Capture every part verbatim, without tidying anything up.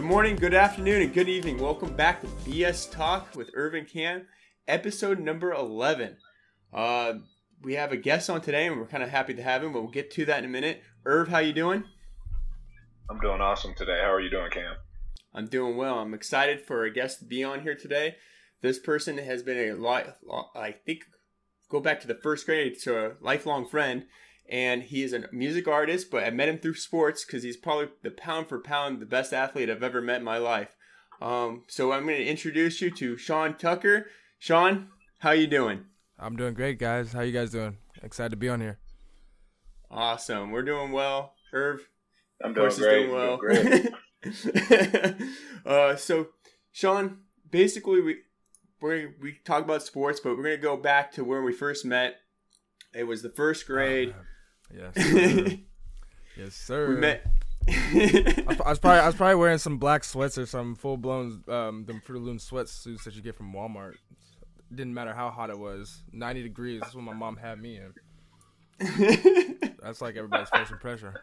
Good morning, good afternoon, and good evening. Welcome back to B S Talk with Irv Cam, episode number eleven. Uh, we have a guest on today, and we're kind of happy to have him, but we'll get to that in a minute. Irv, how you doing? I'm doing awesome today. How are you doing, Cam? I'm doing well. I'm excited for a guest to be on here today. This person has been a lot, I think, go back to the first grade, so a lifelong friend. And he is a music artist, but I met him through sports because he's probably the pound for pound the best athlete I've ever met in my life. Um, so I'm going to introduce you to Sean Tucker. Sean, how you doing? I'm doing great, guys. How you guys doing? Excited to be on here. Awesome. We're doing well. Irv, I'm of doing course, great. is doing well. Doing great. uh, so, Sean, basically we we we talk about sports, but we're going to go back to where we first met. It was the first grade. Oh, yes, sir. Yes, sir. We met. I, was, I was probably I was probably wearing some black sweats or some full blown um them Fruit Loom sweatsuits that you get from Walmart. It didn't matter how hot it was. ninety degrees. That's what my mom had me in. That's like everybody's first impression.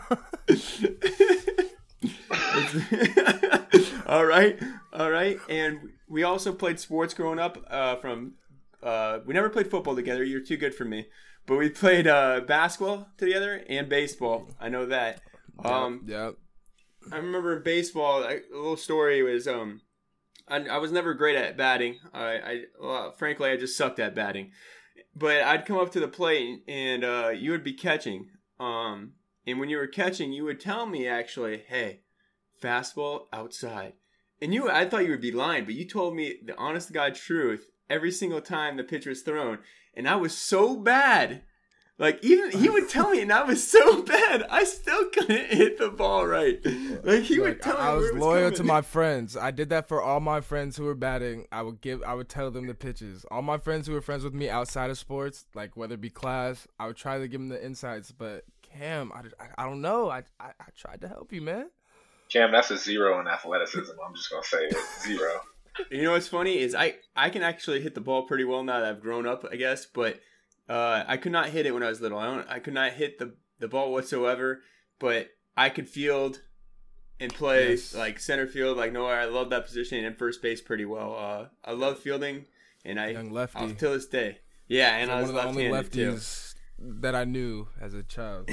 all right, all right. And we also played sports growing up. Uh, from uh, we never played football together. You're too good for me. But we played uh, basketball together and baseball. I know that. Um, yep. I remember in baseball, a little story was um, I, I was never great at batting. I, I well, frankly, I just sucked at batting. But I'd come up to the plate and uh, you would be catching. Um, and when you were catching, you would tell me actually, hey, fastball outside. And you, I thought you would be lying, but you told me the honest to God truth every single time the pitch was thrown. And I was so bad. Like, even he would tell me, and I was so bad, I still couldn't hit the ball right. Like, he would Like, tell me I was where it was loyal coming. to my friends. I did that for all my friends who were batting. I would give, I would tell them the pitches. All my friends who were friends with me outside of sports, like whether it be class, I would try to give them the insights. But Cam, I, I, I don't know. I, I, I tried to help you, man. Cam, that's a zero in athleticism. I'm just gonna say it. Zero. You know what's funny is I, I can actually hit the ball pretty well now that I've grown up, I guess, but uh, I could not hit it when I was little. I don't, I could not hit the, the ball whatsoever, but I could field and play Yes. like center field like nowhere. I love that position and first base pretty well. Uh, I love fielding, and I Young lefty. I'll- till this day. Yeah, and So I was one of the only left-handed too. lefties that I knew as a child.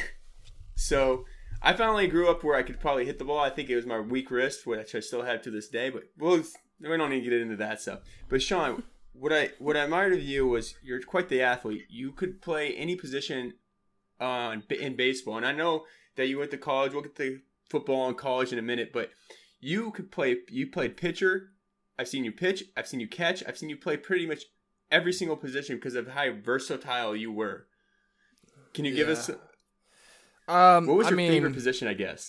So I finally grew up where I could probably hit the ball. I think it was my weak wrist, which I still have to this day. But well, we don't need to get into that stuff. But Sean, what I what I admired of you was you're quite the athlete. You could play any position uh, in, in baseball, and I know that you went to college. We'll get to football and college in a minute, but you could play. You played pitcher. I've seen you pitch. I've seen you catch. I've seen you play pretty much every single position because of how versatile you were. Can you give Yeah. us? Um, What was I your mean, favorite position? I guess.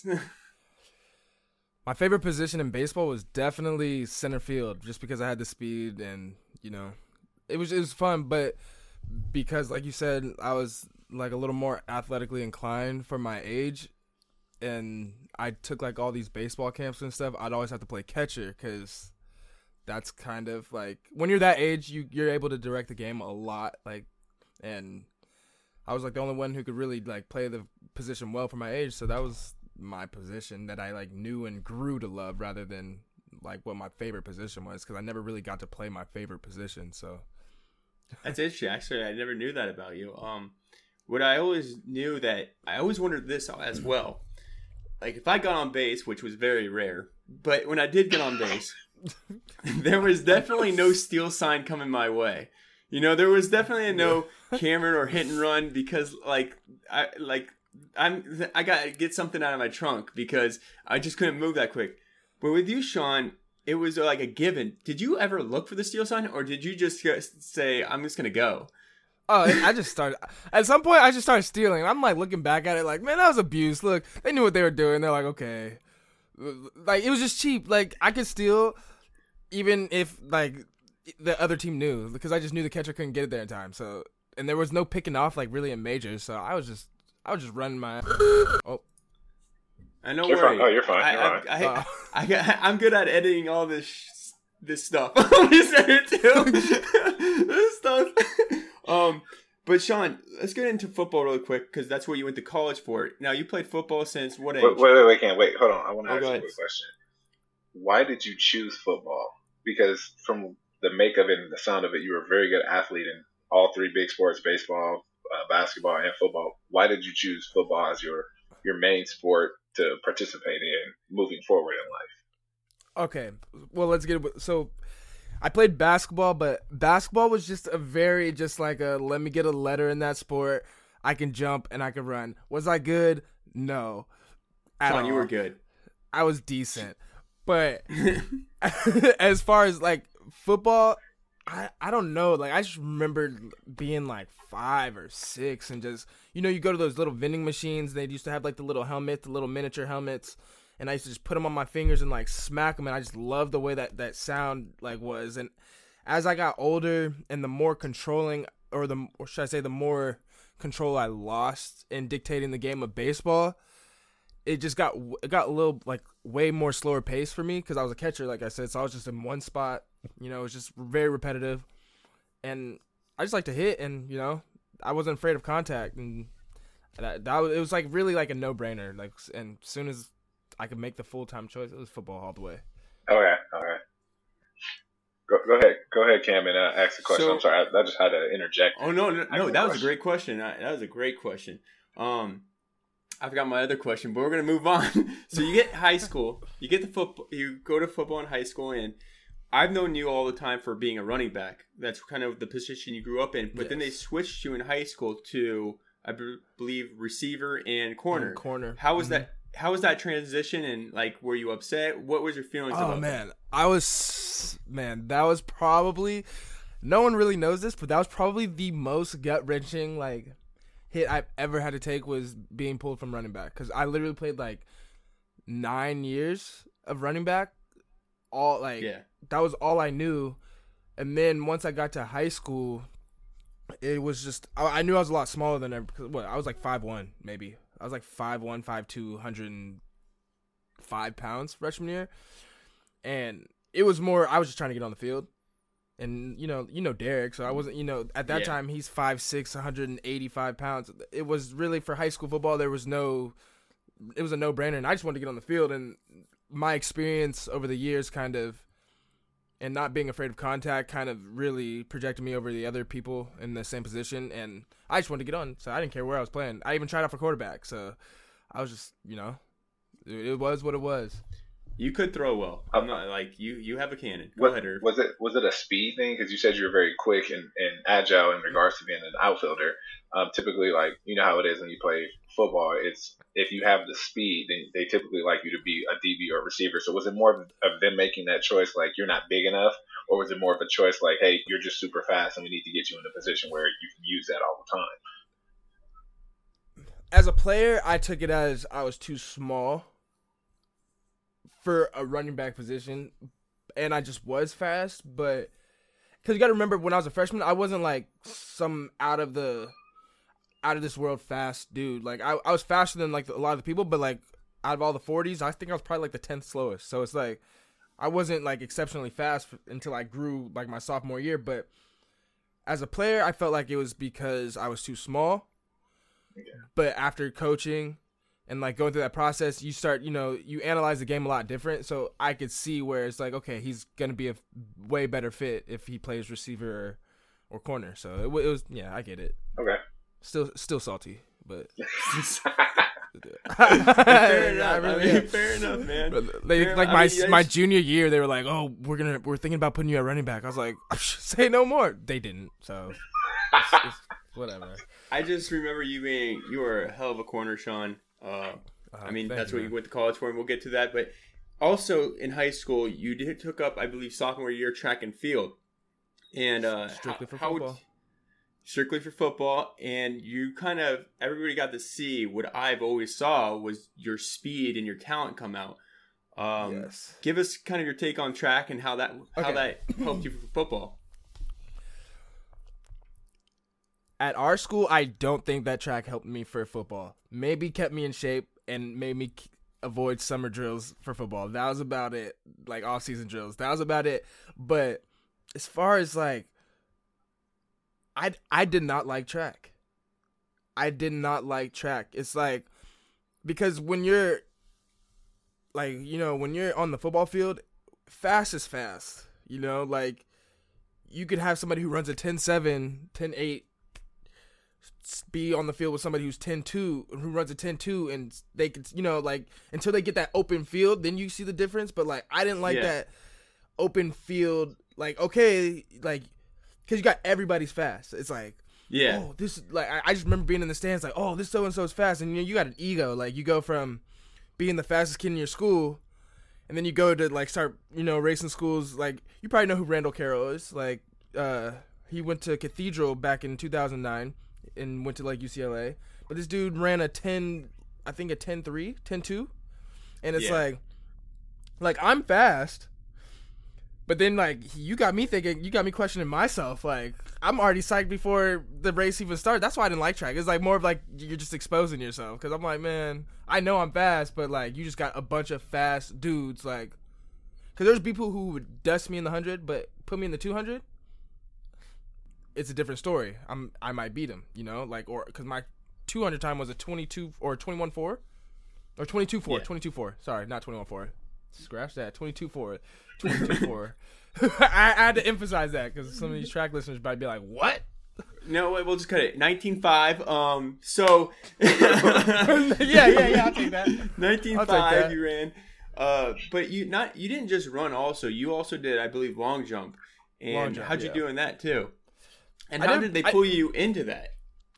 My favorite position in baseball was definitely center field, just because I had the speed and, you know, it was it was fun. But because, like you said, I was like a little more athletically inclined for my age, and I took like all these baseball camps and stuff, I'd always have to play catcher because that's kind of like when you're that age, you you're able to direct the game a lot, like, and I was like the only one who could really like play the position well for my age, so that was my position that I like knew and grew to love rather than like what my favorite position was, because I never really got to play my favorite position. So That's interesting. Actually, I never knew that about you. Um, what I always knew that I always wondered this as well. Like if I got on base, which was very rare, but when I did get on base, there was definitely no steal sign coming my way. You know, there was definitely no Cameron or hit and run because like I like I'm I got to get something out of my trunk because I just couldn't move that quick. But with you, Sean, it was like a given. Did you ever look for the steal sign, or did you just say, I'm just going to go? Oh, I just started. At some point, I just started stealing. I'm like looking back at it, like, man, that was abuse. Look, they knew what they were doing. They're like, okay, like it was just cheap. Like I could steal, even if like the other team knew, because I just knew the catcher couldn't get it there in time. So, and there was no picking off like really in majors. So I was just, I was just running my. Oh, I know. You're worry. fine. Oh, you're fine. I, You're I, fine. I, Uh. I, I got, I'm good at editing all this sh- this stuff. this stuff. Um, but Sean, let's get into football really quick because that's what you went to college for. Now you played football since what age? Wait, wait, wait, wait, Cam, wait, hold on. I want to Oh, ask go you a ahead. quick question. why did you choose football? Because from the make of it and the sound of it, you were a very good athlete in all three big sports: baseball, uh, basketball, and football. Why did you choose football as your your main sport to participate in moving forward in life? Okay, well, let's get it. So I played basketball, but basketball was just a very just like a let me get a letter in that sport. I can jump and I can run. Was I good? No. At Sean, all. you were good. I was decent. But as far as like football, I, I don't know. Like I just remembered being like five or six and just, you know, you go to those little vending machines. They used to have like the little helmets, the little miniature helmets. And I used to just put them on my fingers and like smack them. And I just loved the way that that sound like was. And as I got older and the more controlling or the, or should I say the more control I lost in dictating the game of baseball, it just got it got a little like way more slower pace for me because I was a catcher, like I said, so I was just in one spot. You know, it was just very repetitive, and I just like to hit, and you know, I wasn't afraid of contact, and that, that was, it was like really like a no brainer. Like, and as soon as I could make the full time choice, it was football all the way. Okay, okay. Go, go ahead, go ahead, Cam, and uh, ask the question. So, I'm sorry, I, I just had to interject. Oh no, no, no that was question. a great question. That was a great question. Um. I forgot my other question, but we're gonna move on. So you get high school, you get the football, you go to football in high school, and I've known you all the time for being a running back. That's kind of the position you grew up in. But yes. Then they switched you in high school to, I b- believe, receiver and corner. And corner. How was mm-hmm. that? How was that transition? And like, were you upset? What was your feelings? Oh about man, that? I was man. That was probably no one really knows this, but that was probably the most gut wrenching like hit I've ever had to take was being pulled from running back because I literally played like nine years of running back. All like yeah. that was all I knew, and then once I got to high school, it was just I, I knew I was a lot smaller than ever because what I was like five one maybe I was like five one, five two, one hundred five pounds freshman year, and it was more I was just trying to get on the field. And, you know, you know Derek, so I wasn't, you know, at that yeah. time, he's five six, one hundred eighty-five pounds. It was really, for high school football, there was no, it was a no-brainer, and I just wanted to get on the field. And my experience over the years kind of, and not being afraid of contact kind of really projected me over the other people in the same position. And I just wanted to get on, so I didn't care where I was playing. I even tried out for quarterback, so I was just, you know, it, it was what it was. You could throw well. I'm not like you. You have a cannon. Go what, ahead, Irv. Was it was it a speed thing? Because you said you were very quick and, and agile in regards to being an outfielder. Um, typically, like you know how it is when you play football. It's if you have the speed, then they typically like you to be a D B or a receiver. So was it more of, of them making that choice, like you're not big enough, or was it more of a choice like, hey, you're just super fast and we need to get you in a position where you can use that all the time? As a player, I took it as I was too small for a running back position, and I just was fast, but because you got to remember when I was a freshman, I wasn't like some out of the out of this world fast dude. Like I, I was faster than like a lot of the people, but like out of all the forties, I think I was probably like the tenth slowest. So it's like I wasn't like exceptionally fast until I grew like my sophomore year. But as a player, I felt like it was because I was too small. Yeah. But after coaching and like going through that process, you start, you know, you analyze the game a lot different. So I could see where it's like, okay, he's going to be a way better fit if he plays receiver or, or corner. So it, it was, yeah, I get it. Okay. Still, still salty, but fair enough. I mean, fair enough, man. They, fair, like my I mean, my junior year, they were like, "Oh, we're gonna we're thinking about putting you at running back." I was like, "Say no more." They didn't, so it's, it's whatever. I just remember you being you were a hell of a corner, Sean. Uh, uh, I mean, that's you, what man. You went to college for, and we'll get to that. But also in high school, you did took up, I believe, sophomore year track and field, and uh, strictly for how, football. How, strictly for football, and you kind of everybody got to see what I've always saw was your speed and your talent come out. Um, yes. Give us kind of your take on track and how that okay. how that helped you for football. At our school, I don't think that track helped me for football. Maybe kept me in shape and made me avoid summer drills for football. That was about it. Like off-season drills. That was about it. But as far as like, I, I did not like track. I did not like track. It's like, because when you're, like, you know, when you're on the football field, fast is fast. You know, like you could have somebody who runs a ten seven, ten eight be on the field with somebody who's ten two, who runs a ten two, and they could, you know, like until they get that open field, then you see the difference. But like I didn't like yeah. that open field. Like okay, like because you got everybody's fast. It's like yeah, oh this like I, I just remember being in the stands like oh this so and so is fast, and you know you got an ego. Like you go from being the fastest kid in your school, and then you go to like start you know racing schools. Like you probably know who Randall Carroll is. Like uh, he went to Cathedral back in two thousand nine. And went to like U C L A, but this dude ran a ten, I think a ten three, ten two, and it's yeah. like, like I'm fast, but then like you got me thinking, you got me questioning myself. Like I'm already psyched before the race even started. That's why I didn't like track. It's like more of like you're just exposing yourself because I'm like, man, I know I'm fast, but like you just got a bunch of fast dudes. Like, because there's people who would dust me in the hundred, but put me in the two hundred. It's a different story. I'm I might beat him, you know, like or because my two hundred time was a twenty-two or twenty-one four or twenty-two four, yeah. twenty-two four. Sorry, not twenty-one four. Scratch that. twenty-two four, twenty-two four. I, I had to emphasize that because some of these track listeners might be like, "What?" No, wait, we'll just cut it. nineteen five. Um, so yeah, yeah, yeah. I'll take that. nineteen five. You ran. Uh, but you not you didn't just run. Also, you also did, I believe, long jump. And long jump, how'd you yeah. do in that too? And how did they pull I, you into that?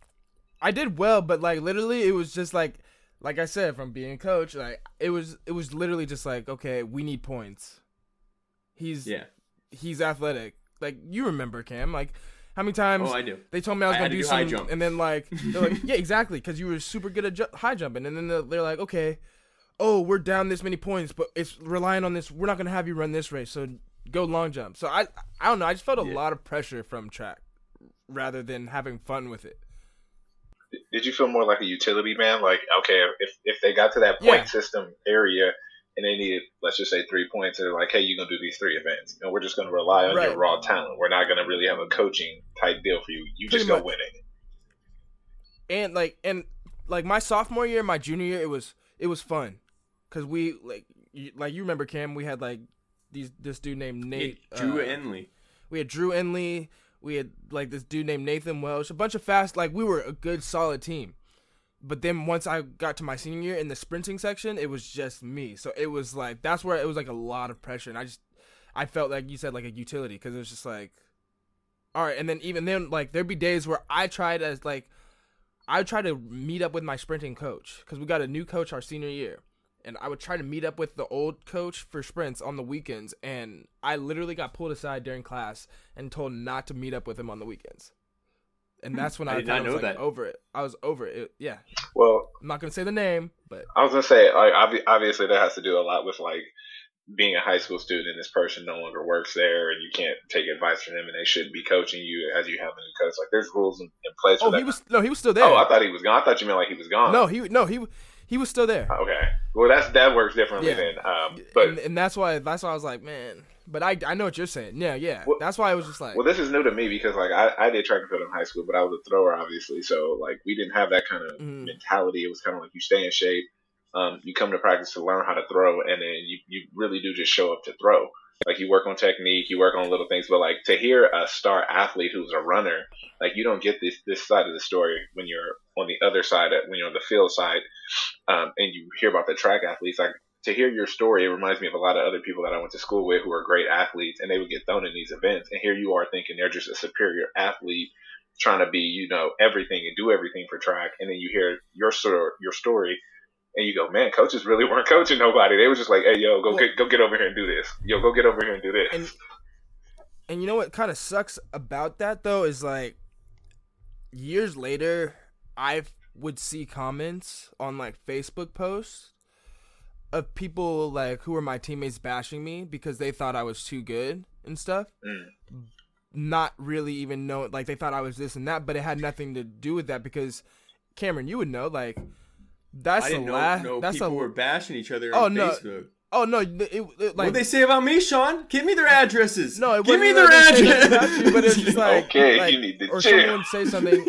I did well, but like literally, it was just like, like I said, from being a coach, like it was, it was literally just like, okay, we need points. He's yeah, he's athletic. Like you remember Cam, like how many times? Oh, I do. They told me I was I gonna do, do some, high jump. and then like they're like, yeah, exactly, because you were super good at ju- high jumping, and then they're, they're like, okay, oh, we're down this many points, but it's relying on this. We're not gonna have you run this race, so go long jump. So I, I don't know. I just felt a yeah. lot of pressure from track, rather than having fun with it. Did you feel more like a utility man? Like, okay, if if they got to that point yeah. system area and they needed, let's just say, three points, they're like, hey, you're going to do these three events. And we're just going to rely on right. your raw talent. We're not going to really have a coaching type deal for you. You Pretty just go much. win it. And, like, and like my sophomore year, my junior year, it was it was fun. Because we, like, you, like, you remember, Cam, we had, like, these this dude named Nate. Drew uh, Enley. We had Drew Enley. We had, like, this dude named Nathan Welsh. A bunch of fast, like, we were a good, solid team. But then once I got to my senior year in the sprinting section, it was just me. So it was, like, that's where it was, like, a lot of pressure. And I just, I felt like you said, like, a utility. Because it was just, like, all right. And then even then, like, there'd be days where I tried as, like, I would try to meet up with my sprinting coach. Because we got a new coach our senior year. And I would try to meet up with the old coach for sprints on the weekends. And I literally got pulled aside during class and told not to meet up with him on the weekends. And that's when I, I did kind not of know was like, that. over it. I was over it. Yeah. Well, I'm not going to say the name, but. I was going to say, like, obviously that has to do a lot with, like, being a high school student and this person no longer works there and you can't take advice from them and they shouldn't be coaching you as you have a new coach. Like, there's rules in, in place for oh, that. he was, no, he was still there. Oh, I thought he was gone. I thought you meant like he was gone. No, he, no, he, He was still there. Okay. Well, that's that works differently yeah. then. Um, but and, and that's why that's why I was like, man. But I I know what you're saying. Yeah, yeah. Well, that's why I was just like. Well, this is new to me because like I, I did track and field in high school, but I was a thrower obviously, so like we didn't have that kind of mm. mentality. It was kind of like you stay in shape, um, you come to practice to learn how to throw, and then you you really do just show up to throw. Like you work on technique, you work on little things, but like to hear a star athlete who's a runner, like you don't get this this side of the story when you're on the other side, when you're on the field side, um, and you hear about the track athletes. Like to hear your story, it reminds me of a lot of other people that I went to school with who are great athletes, and they would get thrown in these events, and here you are thinking they're just a superior athlete trying to be, you know, everything and do everything for track, and then you hear your story, your story. And you go, man, coaches really weren't coaching nobody. They were just like, hey, yo, go well, get go get over here and do this. Yo, go get over here and do this. And, and you know what kind of sucks about that, though, is like years later, I would see comments on like Facebook posts of people like who were my teammates bashing me because they thought I was too good and stuff. Mm. Not really even know, like they thought I was this and that, but it had nothing to do with that because, Cameron, you would know, like, That's I didn't the know, last. know That's people a, were bashing each other oh, on no. Facebook. Oh no! It, it, like, what they say about me, Sean? Give me their addresses. No, it give me their addresses. You, but it's just like okay, like, you need to or chill. someone would say something,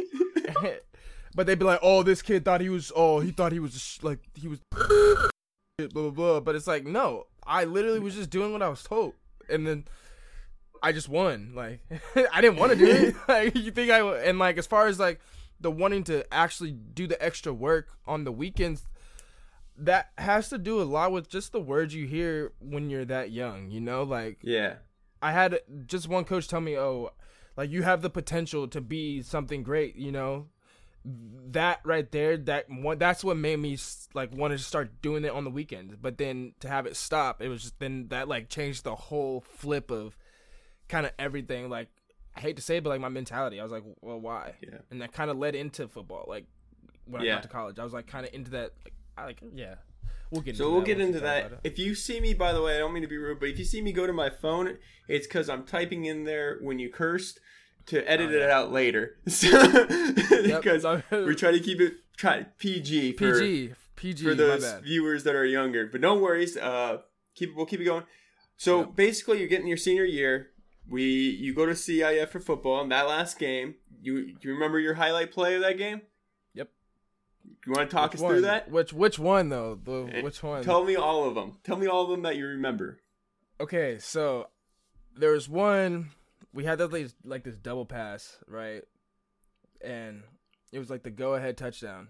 but they'd be like, "Oh, this kid thought he was. Oh, he thought he was like he was." Blah blah blah. But it's like, no, I literally was just doing what I was told, and then I just won. Like I didn't want to do it. Like you think I and like as far as like the wanting to actually do the extra work on the weekends, that has to do a lot with just the words you hear when you're that young. You know, like yeah. I had just one coach tell me, "Oh, like you have the potential to be something great." You know. That right there, that one, that's what made me like want to start doing it on the weekends. But then to have it stop, it was just then that like changed the whole flip of kind of everything. Like I hate to say it, but like my mentality, I was like, well, why? Yeah. And that kind of led into football. Like when yeah. I got to college, I was like kind of into that. Like, I like yeah. We'll get so into we'll that get into we that. If you see me, by the way, I don't mean to be rude, but if you see me go to my phone, it's because I'm typing in there when you cursed. To edit oh, yeah. it out later, so, yep. because we try to keep it try P G for P G P G for those viewers that are younger. But no worries, uh, keep we'll keep it going. So yep. basically, you're getting your senior year. We you go to C I F for football, and that last game, you do you remember your highlight play of that game? Yep. You want to talk which us one? through that? Which which one though? The which one? Tell me all of them. Tell me all of them that you remember. Okay, so there was one. We had that like, like this double pass, right? And it was like the go-ahead touchdown.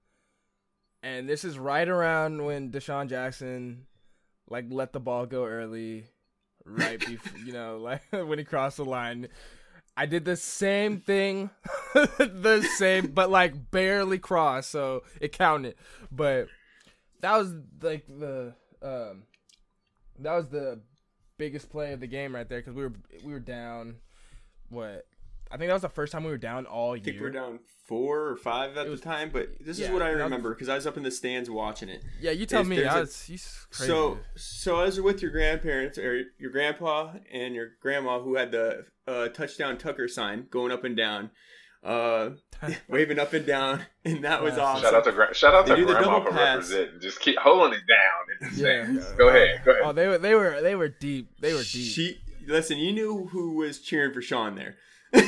And this is right around when Deshaun Jackson like let the ball go early, right before, you know, like when he crossed the line. I did the same thing, the same, but like barely crossed, so it counted. But that was like the um, that was the biggest play of the game right there because we were we were down. What I think that was the first time we were down all year. I think we were down four or five at was, the time, but this yeah, is what I remember because I was up in the stands watching it. Yeah, you tell There's, me. there's I a, was, he's crazy. So, so I was with your grandparents or your grandpa and your grandma who had the uh, touchdown Tucker sign going up and down, uh, waving up and down, and that was awesome. Shout out to gra- shout out they to grandma for representing. Just keep holding it down. Yeah, go ahead, go ahead. Oh, they were they were they were deep. They were deep. She, listen, you knew who was cheering for Sean there.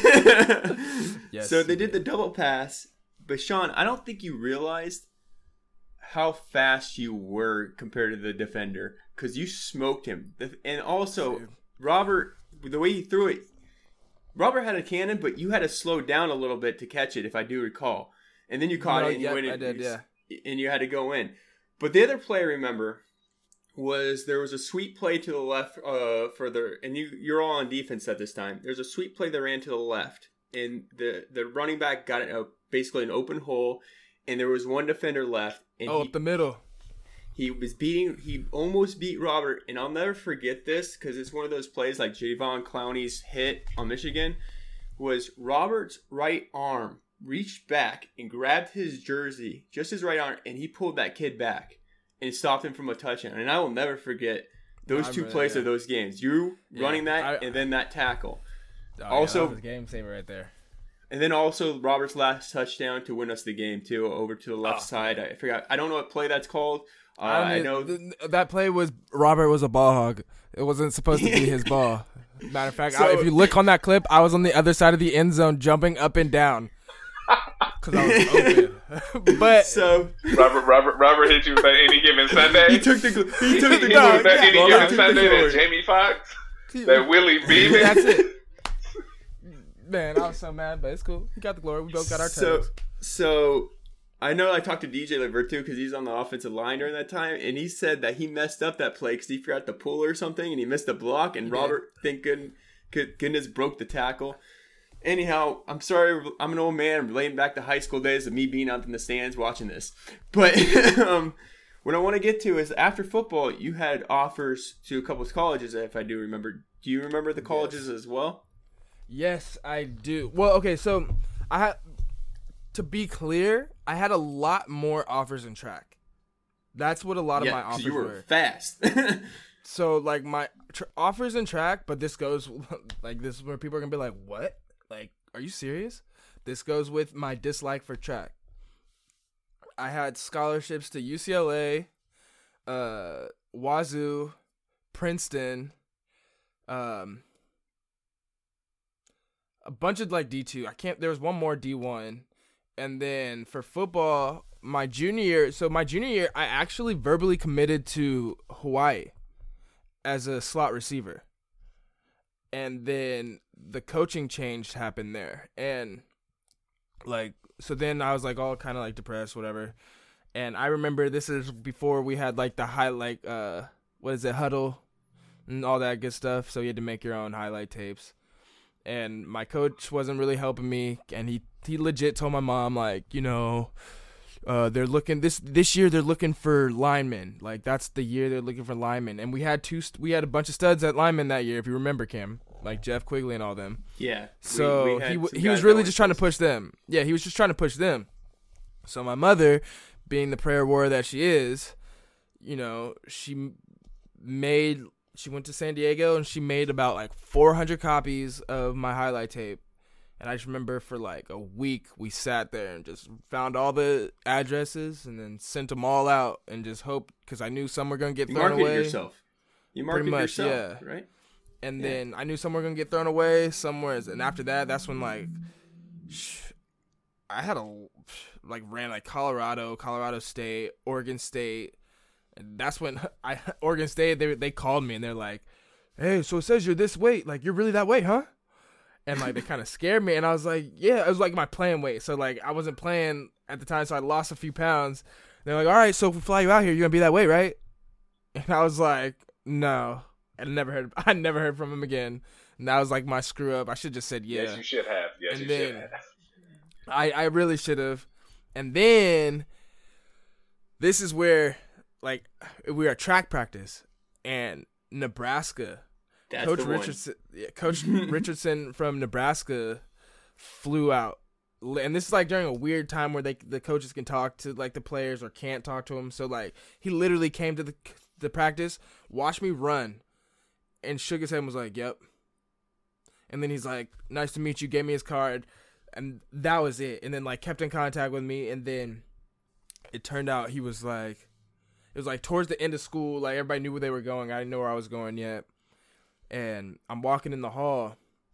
Yes, so they did the double pass, but Sean, I don't think you realized how fast you were compared to the defender because you smoked him. And also, Robert, the way he threw it, Robert had a cannon, but you had to slow down a little bit to catch it, if I do recall. And then you caught no, it and yep, you went in, I did, yeah. and you had to go in. But the other play I remember was there was a sweep play to the left uh, for the and you you're all on defense at this time. There's a sweep play that ran to the left, and the the running back got it a, basically an open hole, and there was one defender left. And oh, he, up the middle. He was beating. He almost beat Robert, and I'll never forget this because it's one of those plays like Javon Clowney's hit on Michigan. Was Robert's right arm reached back and grabbed his jersey, just his right arm, and he pulled that kid back and stopped him from a touchdown. And I will never forget those no, two plays yeah. of those games. You yeah, running that I, and then that tackle. Oh, also, yeah, that was a game saver right there. And then also Robert's last touchdown to win us the game too, over to the left oh. side. I forgot. I don't know what play that's called. Uh, I, mean, I know th- that play was Robert was a ball hog. It wasn't supposed to be his ball. Matter of fact, so, I, if you look on that clip, I was on the other side of the end zone jumping up and down because I was open. But so Robert, Robert, Robert hit you with that any given Sunday. He took the he took the dog, that any yeah, given Sunday. That Jamie Foxx, that Willie Beeman. That's it. Man, I was so mad, but it's cool. He got the glory. We both got our turns. So, so I know I talked to D J Levert too because he's on the offensive line during that time, and he said that he messed up that play because he forgot to pull or something, and he missed a block, and he Robert, did. thank good, good, goodness, broke the tackle. Anyhow, I'm sorry, I'm an old man. I'm relating back to high school days of me being out in the stands watching this. But um, what I want to get to is after football, you had offers to a couple of colleges, if I do remember. Do you remember the colleges yes. as well? Yes, I do. Well, okay, so I had to be clear, I had a lot more offers in track. That's what a lot of yeah, my offers you were. were. Fast. So like my tr- offers in track, but this goes like this is where people are gonna be like, "What? Like, are you serious?" This goes with my dislike for track. I had scholarships to U C L A, uh, Wazoo, Princeton, um. a bunch of like D two. I can't. There was one more D one, and then for football, my junior year. So my junior year, I actually verbally committed to Hawaii. as a slot receiver. And then the coaching change happened there. And, like, so then I was, like, all kind of, like, depressed, whatever. And I remember this is before we had, like, the highlight, uh, what is it, huddle and all that good stuff. So you had to make your own highlight tapes. And my coach wasn't really helping me. And he, he legit told my mom, like, you know, uh, they're looking, this this year they're looking for linemen. Like, that's the year they're looking for linemen. And we had two, we had a bunch of studs at linemen that year, if you remember, Cam. Like Jeff Quigley and all them. Yeah. So we, we he some he was really just trying to push them. Yeah, he was just trying to push them. So my mother, being the prayer warrior that she is, you know, she made, she went to San Diego and she made about like four hundred copies of my highlight tape. And I just remember for like a week we sat there and just found all the addresses and then sent them all out and just hoped, because I knew some were going to get you thrown marketed away. yourself. You marketed much, yourself, yeah. right? And yeah. then I knew some were going to get thrown away somewhere. And after that, that's when like I had a like ran like Colorado, Colorado State, Oregon State. And that's when I Oregon State, they they called me and they're like, hey, so it says you're this weight. Like, you're really that weight, huh? And, like, they kind of scared me. And I was like, yeah, it was, like, my playing weight. So, like, I wasn't playing at the time, so I lost a few pounds. They're like, all right, so if we fly you out here, you're going to be that weight, right? And I was like, no. And I never heard I never heard from him again. And that was, like, my screw-up. I should have just said yeah. Yes, you should have. Yes, and you then, should have. I, I really should have. And then this is where, like, we were at track practice. And Nebraska – That's Coach the one. Richardson, yeah, Coach Richardson from Nebraska flew out, and this is like during a weird time where they the coaches can talk to like the players or can't talk to them. So like he literally came to the the practice, watched me run, and shook his head and was like, "Yep." And then he's like, "Nice to meet you." Gave me his card, and that was it. And then like kept in contact with me, and then it turned out he was like, it was like towards the end of school, like everybody knew where they were going. I didn't know where I was going yet. And I'm walking in the hall,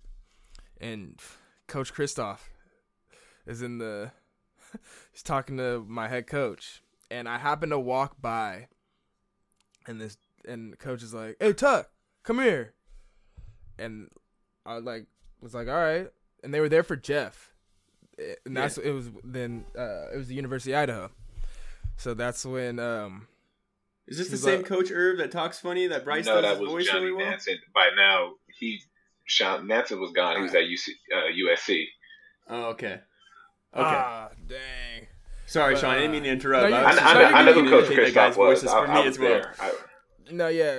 and Coach Kristoff is in the – he's talking to my head coach. And I happen to walk by, and this and the coach is like, hey, Tuck, come here. And I like was like, all right. And they were there for Jeff. And that's yeah. – it was then uh, – it was the University of Idaho. So that's when um, – Is this the same like, Coach Irv that talks funny, that Bryce no, does that his was voice Johnny really well? Nansen. By now, he Sean Nansen was gone. He was at U C, uh, U S C. Oh, okay. Okay. Ah, dang. Sorry, but, Sean. I didn't mean to interrupt. No, I, was I, I, I, I know who Coach Kristoff was. For I, me I was as well. there. I, no, yeah.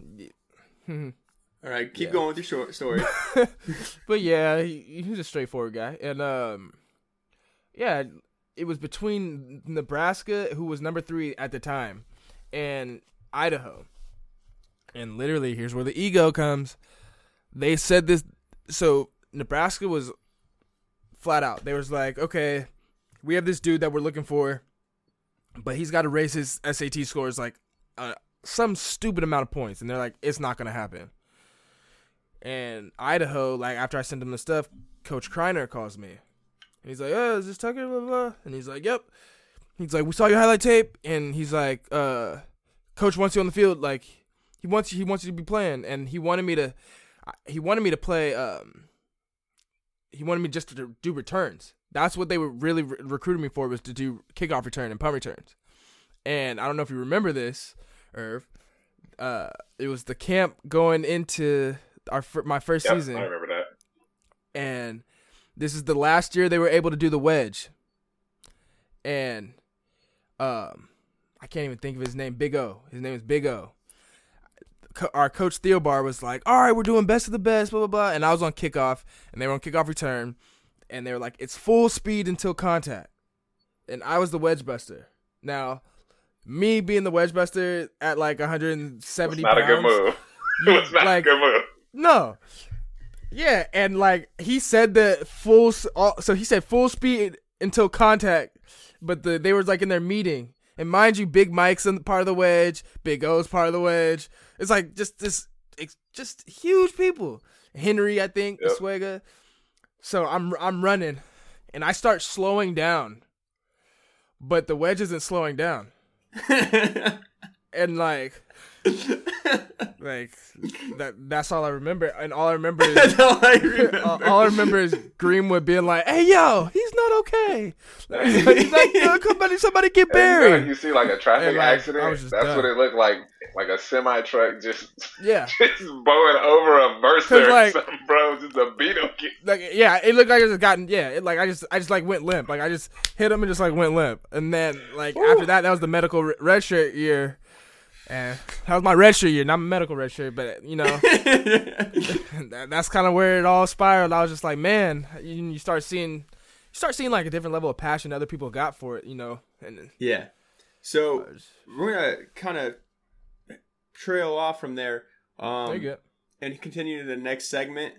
All right, keep yeah. going with your short story. But yeah, he, he's a straightforward guy, and um, yeah, it was between Nebraska, who was number three at the time, and Idaho. And literally, here's where the ego comes. They said this, so Nebraska was flat out. They was like, okay, we have this dude that we're looking for, but he's got to raise his S A T scores like uh, some stupid amount of points. And they're like, it's not going to happen. And Idaho, like, after I sent him the stuff, Coach Kreiner calls me. And he's like, oh, is this Tucker? Blah, blah, blah. And he's like, yep. He's like, we saw your highlight tape. And he's like, uh, Coach wants you on the field. Like, he wants you, he wants you to be playing. And he wanted me to, he wanted me to play, um, he wanted me just to do returns. That's what they were really re- recruiting me for, was to do kickoff return and punt returns. And I don't know if you remember this, Irv. Uh, it was the camp going into our my first yep, season. I remember that. And this is the last year they were able to do the wedge. And um, I can't even think of his name. Big O. His name is Big O. Co- our coach Theo Bar was like, all right, we're doing best of the best, blah, blah, blah. And I was on kickoff, and they were on kickoff return. And they were like, it's full speed until contact. And I was the wedge buster. Now, me being the wedge buster at like one hundred seventy pounds. Not a good move. It was not like, a good move. No. Yeah, and like he said that full, so he said full speed until contact, but the they were like in their meeting. And mind you, Big Mike's in part of the wedge, Big O's part of the wedge. It's like just this, it's just huge people. Henry, I think, yep. Oswego. So I'm I'm running, and I start slowing down, but the wedge isn't slowing down. And like, Like that. That's all I remember, and all I remember is That's all I remember. all, all I remember is Greenwood being like, "Hey, yo, he's not okay." He's like, "Yo, somebody, somebody get And you, know, buried." you see like a traffic And, like, I accident. was just That's done. what it looked like. Like a semi truck just Yeah, just bowing over a Mercer 'Cause, or like- something, bro. Just a Beetle. Kick. like yeah, it looked like I just gotten yeah. It, like I just, I just like went limp. Like I just hit him and just like went limp, and then like after that, that was the medical re- red shirt year. And that was my red shirt year, not my medical red shirt, but you know, that, that's kind of where it all spiraled. I was just like, man, you, you start seeing, you start seeing like a different level of passion other people got for it, you know. And Yeah. So we're gonna kind of trail off from there, um, there you go. and continue to the next segment.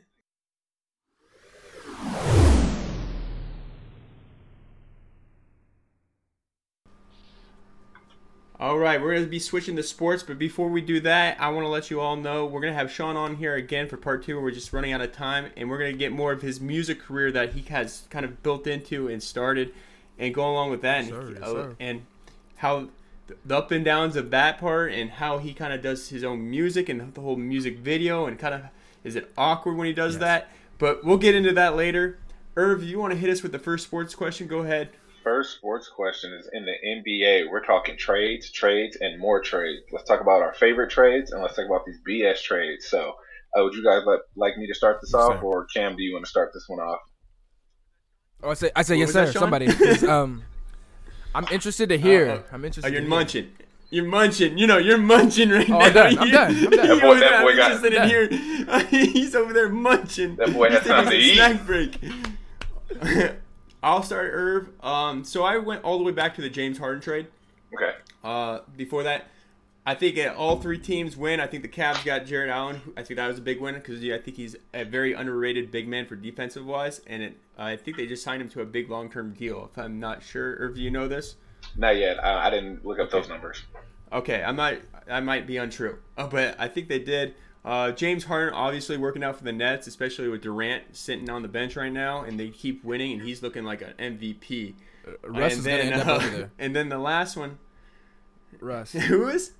All right, we're going to be switching to sports, but before we do that, I want to let you all know we're going to have Sean on here again for part two. We're just running out of time, and we're going to get more of his music career that he has kind of built into and started, and go along with that, Yes, and, sir, yes, uh, sir. and how the up and downs of that part, and how he kind of does his own music and the whole music video, and kind of is it awkward when he does Yes. that? But we'll get into that later. Irv, you want to hit us with the first sports question? Go ahead. First sports question is in the N B A. We're talking trades, trades, and more trades. Let's talk about our favorite trades, and let's talk about these B S trades. So, uh, would you guys let, like me to start this Yes, off, sir. or Cam, do you want to start this one off? Oh, I say, I say, What yes, was that, sir. Sean? Somebody, 'cause, um, I'm interested to hear. Uh, I'm Oh, interested. you're to munching. You're munching. You know, you're munching right Oh, now. I'm done. I'm You- done. I'm done. you That boy- over that there, boy I'm got- interested in here. He's over there munching. That boy He's has time taking to some eat. snack break. I'll start, Irv. Um, so I went all the way back to the James Harden trade. Okay. Uh, before that, I think uh, all three teams win. I think the Cavs got Jared Allen. I think that was a big win because yeah, I think he's a very underrated big man for defensive wise, and it, I think they just signed him to a big long term deal. If I'm not sure, Irv, do you know this? Not yet. I, I didn't look up Okay. those numbers. Okay, I might I might be untrue, uh, but I think they did. Uh, James Harden obviously working out for the Nets, especially with Durant sitting on the bench right now, and they keep winning, and he's looking like an M V P. Uh, Russ and is then, gonna end uh, up over there. And then the last one, Russ. who is?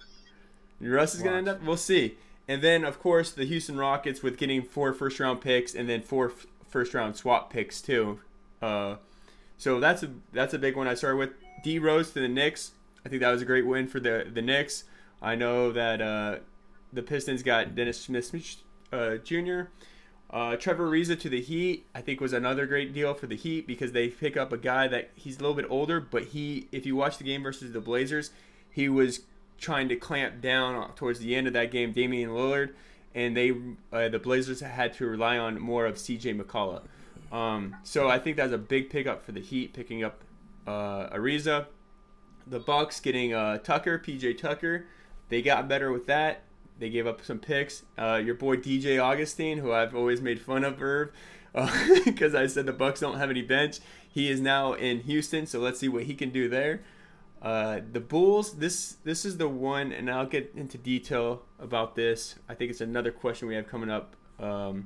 Russ is going to end Watch. up? We'll see. And then, of course, the Houston Rockets with getting four first-round picks and then four f- first-round swap picks, too. Uh, so that's a that's a big one. I started with D Rose to the Knicks. I think that was a great win for the, the Knicks. I know that uh, the Pistons got Dennis Smith uh, Junior Uh, Trevor Ariza to the Heat, I think, was another great deal for the Heat because they pick up a guy that he's a little bit older, but he, if you watch the game versus the Blazers, he was trying to clamp down towards the end of that game, Damian Lillard, and they, uh, the Blazers had to rely on more of C J McCullough. Um, so I think that's a big pickup for the Heat, picking up uh, Ariza. The Bucks getting uh, Tucker, P J Tucker, they got better with that. They gave up some picks. Uh, your boy D J Augustine, who I've always made fun of, Irv, because uh, I said the Bucks don't have any bench. He is now in Houston, so let's see what he can do there. Uh, the Bulls, this this is the one, and I'll get into detail about this. I think it's another question we have coming up. Um,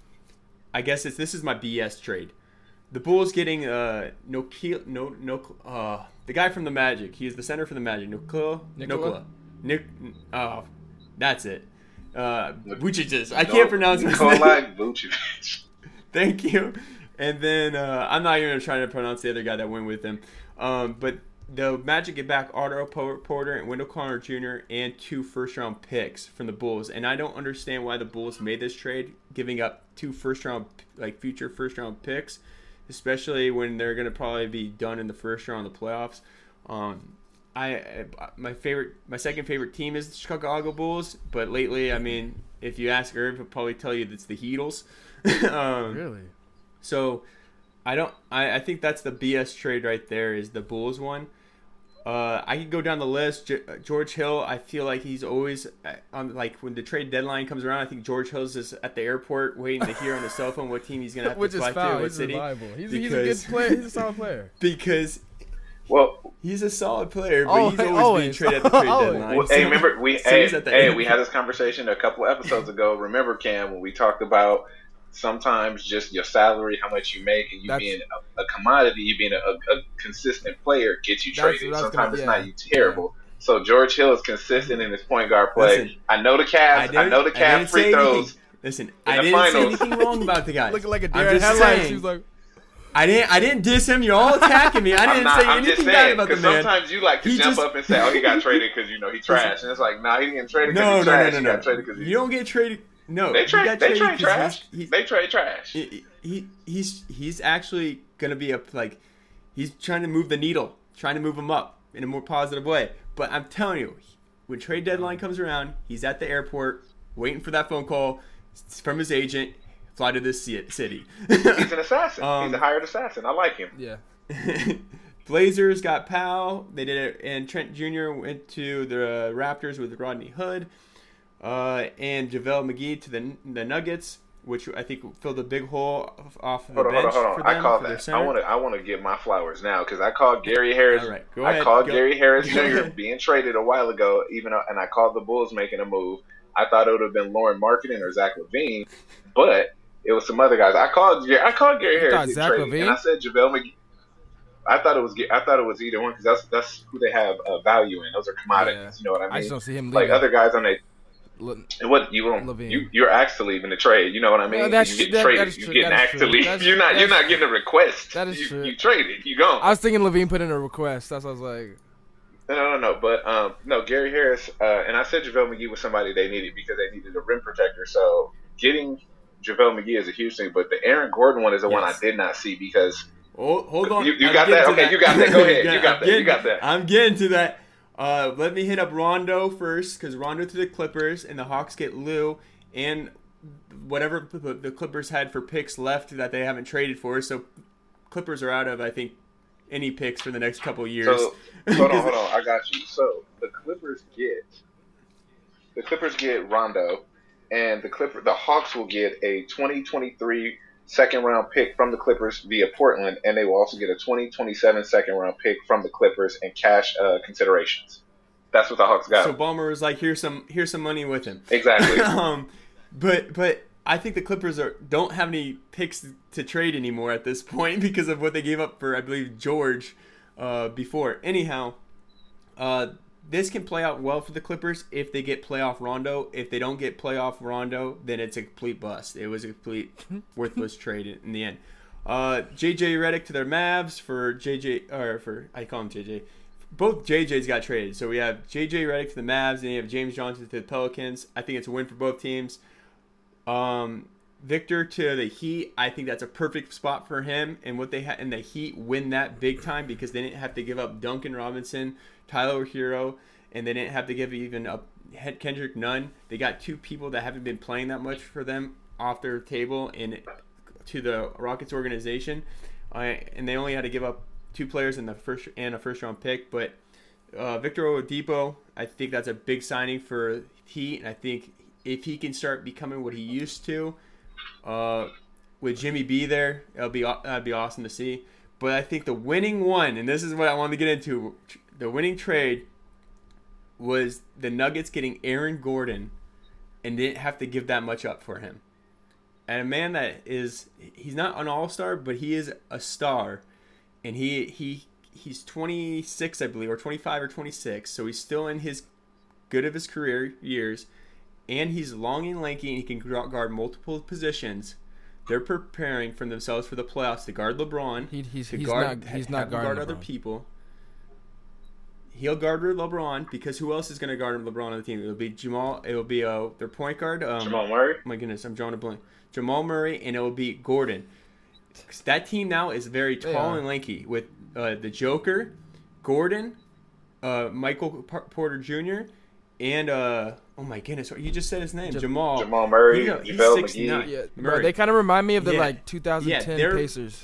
I guess it's this is my B S trade. The Bulls getting uh no no no uh the guy from the Magic. He is the center for the Magic. Nikola Nikola? Nick. Oh, that's it. Uh, Vucevic. I No- can't pronounce his Nikola name. Vucevic. Thank you. And then uh, I'm not even trying to pronounce the other guy that went with him. Um, but the Magic get back Otto Porter and Wendell Carter Junior and two first-round picks from the Bulls. And I don't understand why the Bulls made this trade, giving up two first-round, like future first-round picks, especially when they're going to probably be done in the first round of the playoffs. Um, I my favorite, my second favorite team is the Chicago Bulls. But lately, I mean, if you ask Irv, he'll probably tell you it's the Heatles. um, Really? So, I don't. I, I think that's the B S trade right there. Is the Bulls one. Uh, I could go down the list. J- George Hill. I feel like he's always uh, on. Like when the trade deadline comes around, I think George Hill's just at the airport waiting to hear on his cell phone what team he's gonna have Which to is fly to, foul. what He's city. reliable. He's, he's a Because- good player. He's a solid player. Because Well, he's a solid player, but Oh, he's always, always. Oh, being traded at the trade Always. deadline. well, So- hey, remember we so hey, he's at the hey end. we had this conversation a couple episodes ago. Remember, Cam, when we talked about sometimes just your salary, how much you make, and you That's- being a, a commodity, you being a, a, a consistent player gets you That's traded. what I was Sometimes gonna- it's yeah. not you terrible. So George Hill is consistent in his point guard play. Listen, I know the Cavs. I, I know the Cavs free throws. Anything. Listen, I didn't finals. say anything wrong about the guy. Looking like a I'm deer in just headlights. saying. He was like, I didn't. I didn't diss him. You're all attacking me. I didn't not, say I'm anything just bad saying, about the man. Sometimes you like to He jump just- up and say, "Oh, he got traded because you know he trash," and it's like, "Nah, he didn't get traded because No, he no, no, trash. no, He no. got traded because he." You don't get traded. No, They he trade. got They traded trade 'cause trash. he's- he- They trade trash. he, he he's he's actually gonna be a like he's trying to move the needle, trying to move him up in a more positive way. But I'm telling you, when trade deadline comes around, he's at the airport waiting for that phone call from his agent. Fly to this ci- city. He's an assassin. Um, He's a hired assassin. I like him. yeah. Blazers got Powell. They did it, and Trent Junior went to the Raptors with Rodney Hood, uh, and JaVale McGee to the the Nuggets, which I think filled a big hole off of the Hold on, bench hold on, hold for on. them. I called for their that. center. I want to. I want to give my flowers now because I called Gary Harris. All right, go I ahead. called Go- Gary Harris go Junior ahead. being traded a while ago, even though, and I called the Bulls making a move. I thought it would have been Lauren Marketing or Zach LaVine, but it was some other guys. I called. I called Gary Harris thought getting Zach traded, LaVine? and I said JaVale McGee. I thought it was. I thought it was either one because that's that's who they have uh, value in. Those are commodities. Yeah. You know what I mean? I just don't see him like leaving. other guys on the. Look, And what you won't, Levine. you you're asked to leave in the trade. You know what I mean? No, that's- you get that- traded. that is You true. getting That is asked to true. leave. That's- you're not. You're that's- not getting a request. that is you, true. You traded. You gone. I was thinking Levine put in a request. That's what I was like. No, no, no, no. But um, no, Gary Harris, uh, and I said JaVale McGee was somebody they needed because they needed a rim protector. So getting JaVale McGee is a huge thing. But the Aaron Gordon one is the one I Yes. did not see because Oh, hold on. You- you I'm got getting that? to Okay, you got that. Go ahead. You Yeah, got I'm that. You getting- got that. I'm getting to that. Uh, let me hit up Rondo first because Rondo to the Clippers and the Hawks get Lou and whatever the the Clippers had for picks left that they haven't traded for. So Clippers are out of, I think, any picks for the next couple of years. So hold on, hold on. I got you. So the Clippers get the Clippers get Rondo, and the Clipper the Hawks will get a twenty twenty-three second round pick from the Clippers via Portland, and they will also get a twenty twenty-seven second round pick from the Clippers and cash uh, considerations. That's what the Hawks got. So Ballmer was like, "Here's some, here's some money with him." Exactly. um, but but I think the Clippers are don't have any picks to trade anymore at this point because of what they gave up for, I believe, George uh, before. Anyhow, uh, this can play out well for the Clippers if they get playoff Rondo. If they don't get playoff Rondo, then it's a complete bust. It was a complete worthless trade in, in the end. Uh, J J Redick to their Mavs for J J or for I call him J J. Both J Js got traded. So we have J J Redick to the Mavs, and you have James Johnson to the Pelicans. I think it's a win for both teams. Um, Victor to the Heat. I think that's a perfect spot for him. And what they had, and the Heat win that big time because they didn't have to give up Duncan Robinson, Tyler Hero, and they didn't have to give even up Kendrick Nunn. They got two people that haven't been playing that much for them off their table and to the Rockets organization, uh, and they only had to give up two players in the first and a first round pick. But uh, Victor Oladipo, I think that's a big signing for Heat, and I think if he can start becoming what he used to, uh, with Jimmy B there, it'll be that'd be awesome to see. But I think the winning one, and this is what I wanted to get into, the winning trade was the Nuggets getting Aaron Gordon and didn't have to give that much up for him. And a man that is, he's not an all-star, but he is a star. And he he he's twenty-six, I believe, or twenty-five or twenty-six, so he's still in his good of his career years. And he's long and lanky, and he can guard multiple positions. They're preparing for themselves for the playoffs to guard LeBron. He, he's to he's guard, not he's have not him guarding guard other LeBron. people. He'll guard LeBron because who else is going to guard LeBron on the team? It'll be Jamal. It'll be uh, their point guard. Um, Jamal Murray. Oh my goodness, I'm drawing a blank. Jamal Murray, and it will be Gordon. That team now is very tall Yeah. and lanky with uh, the Joker, Gordon, uh, Michael P- Porter Junior, and uh, oh my goodness, you just said his name, Jam- Jamal. Jamal Murray. He- he's JaVale six nine. McGee. Yeah, Murray. bro, they kind of remind me of the Yeah. like twenty ten Yeah, they're- Pacers.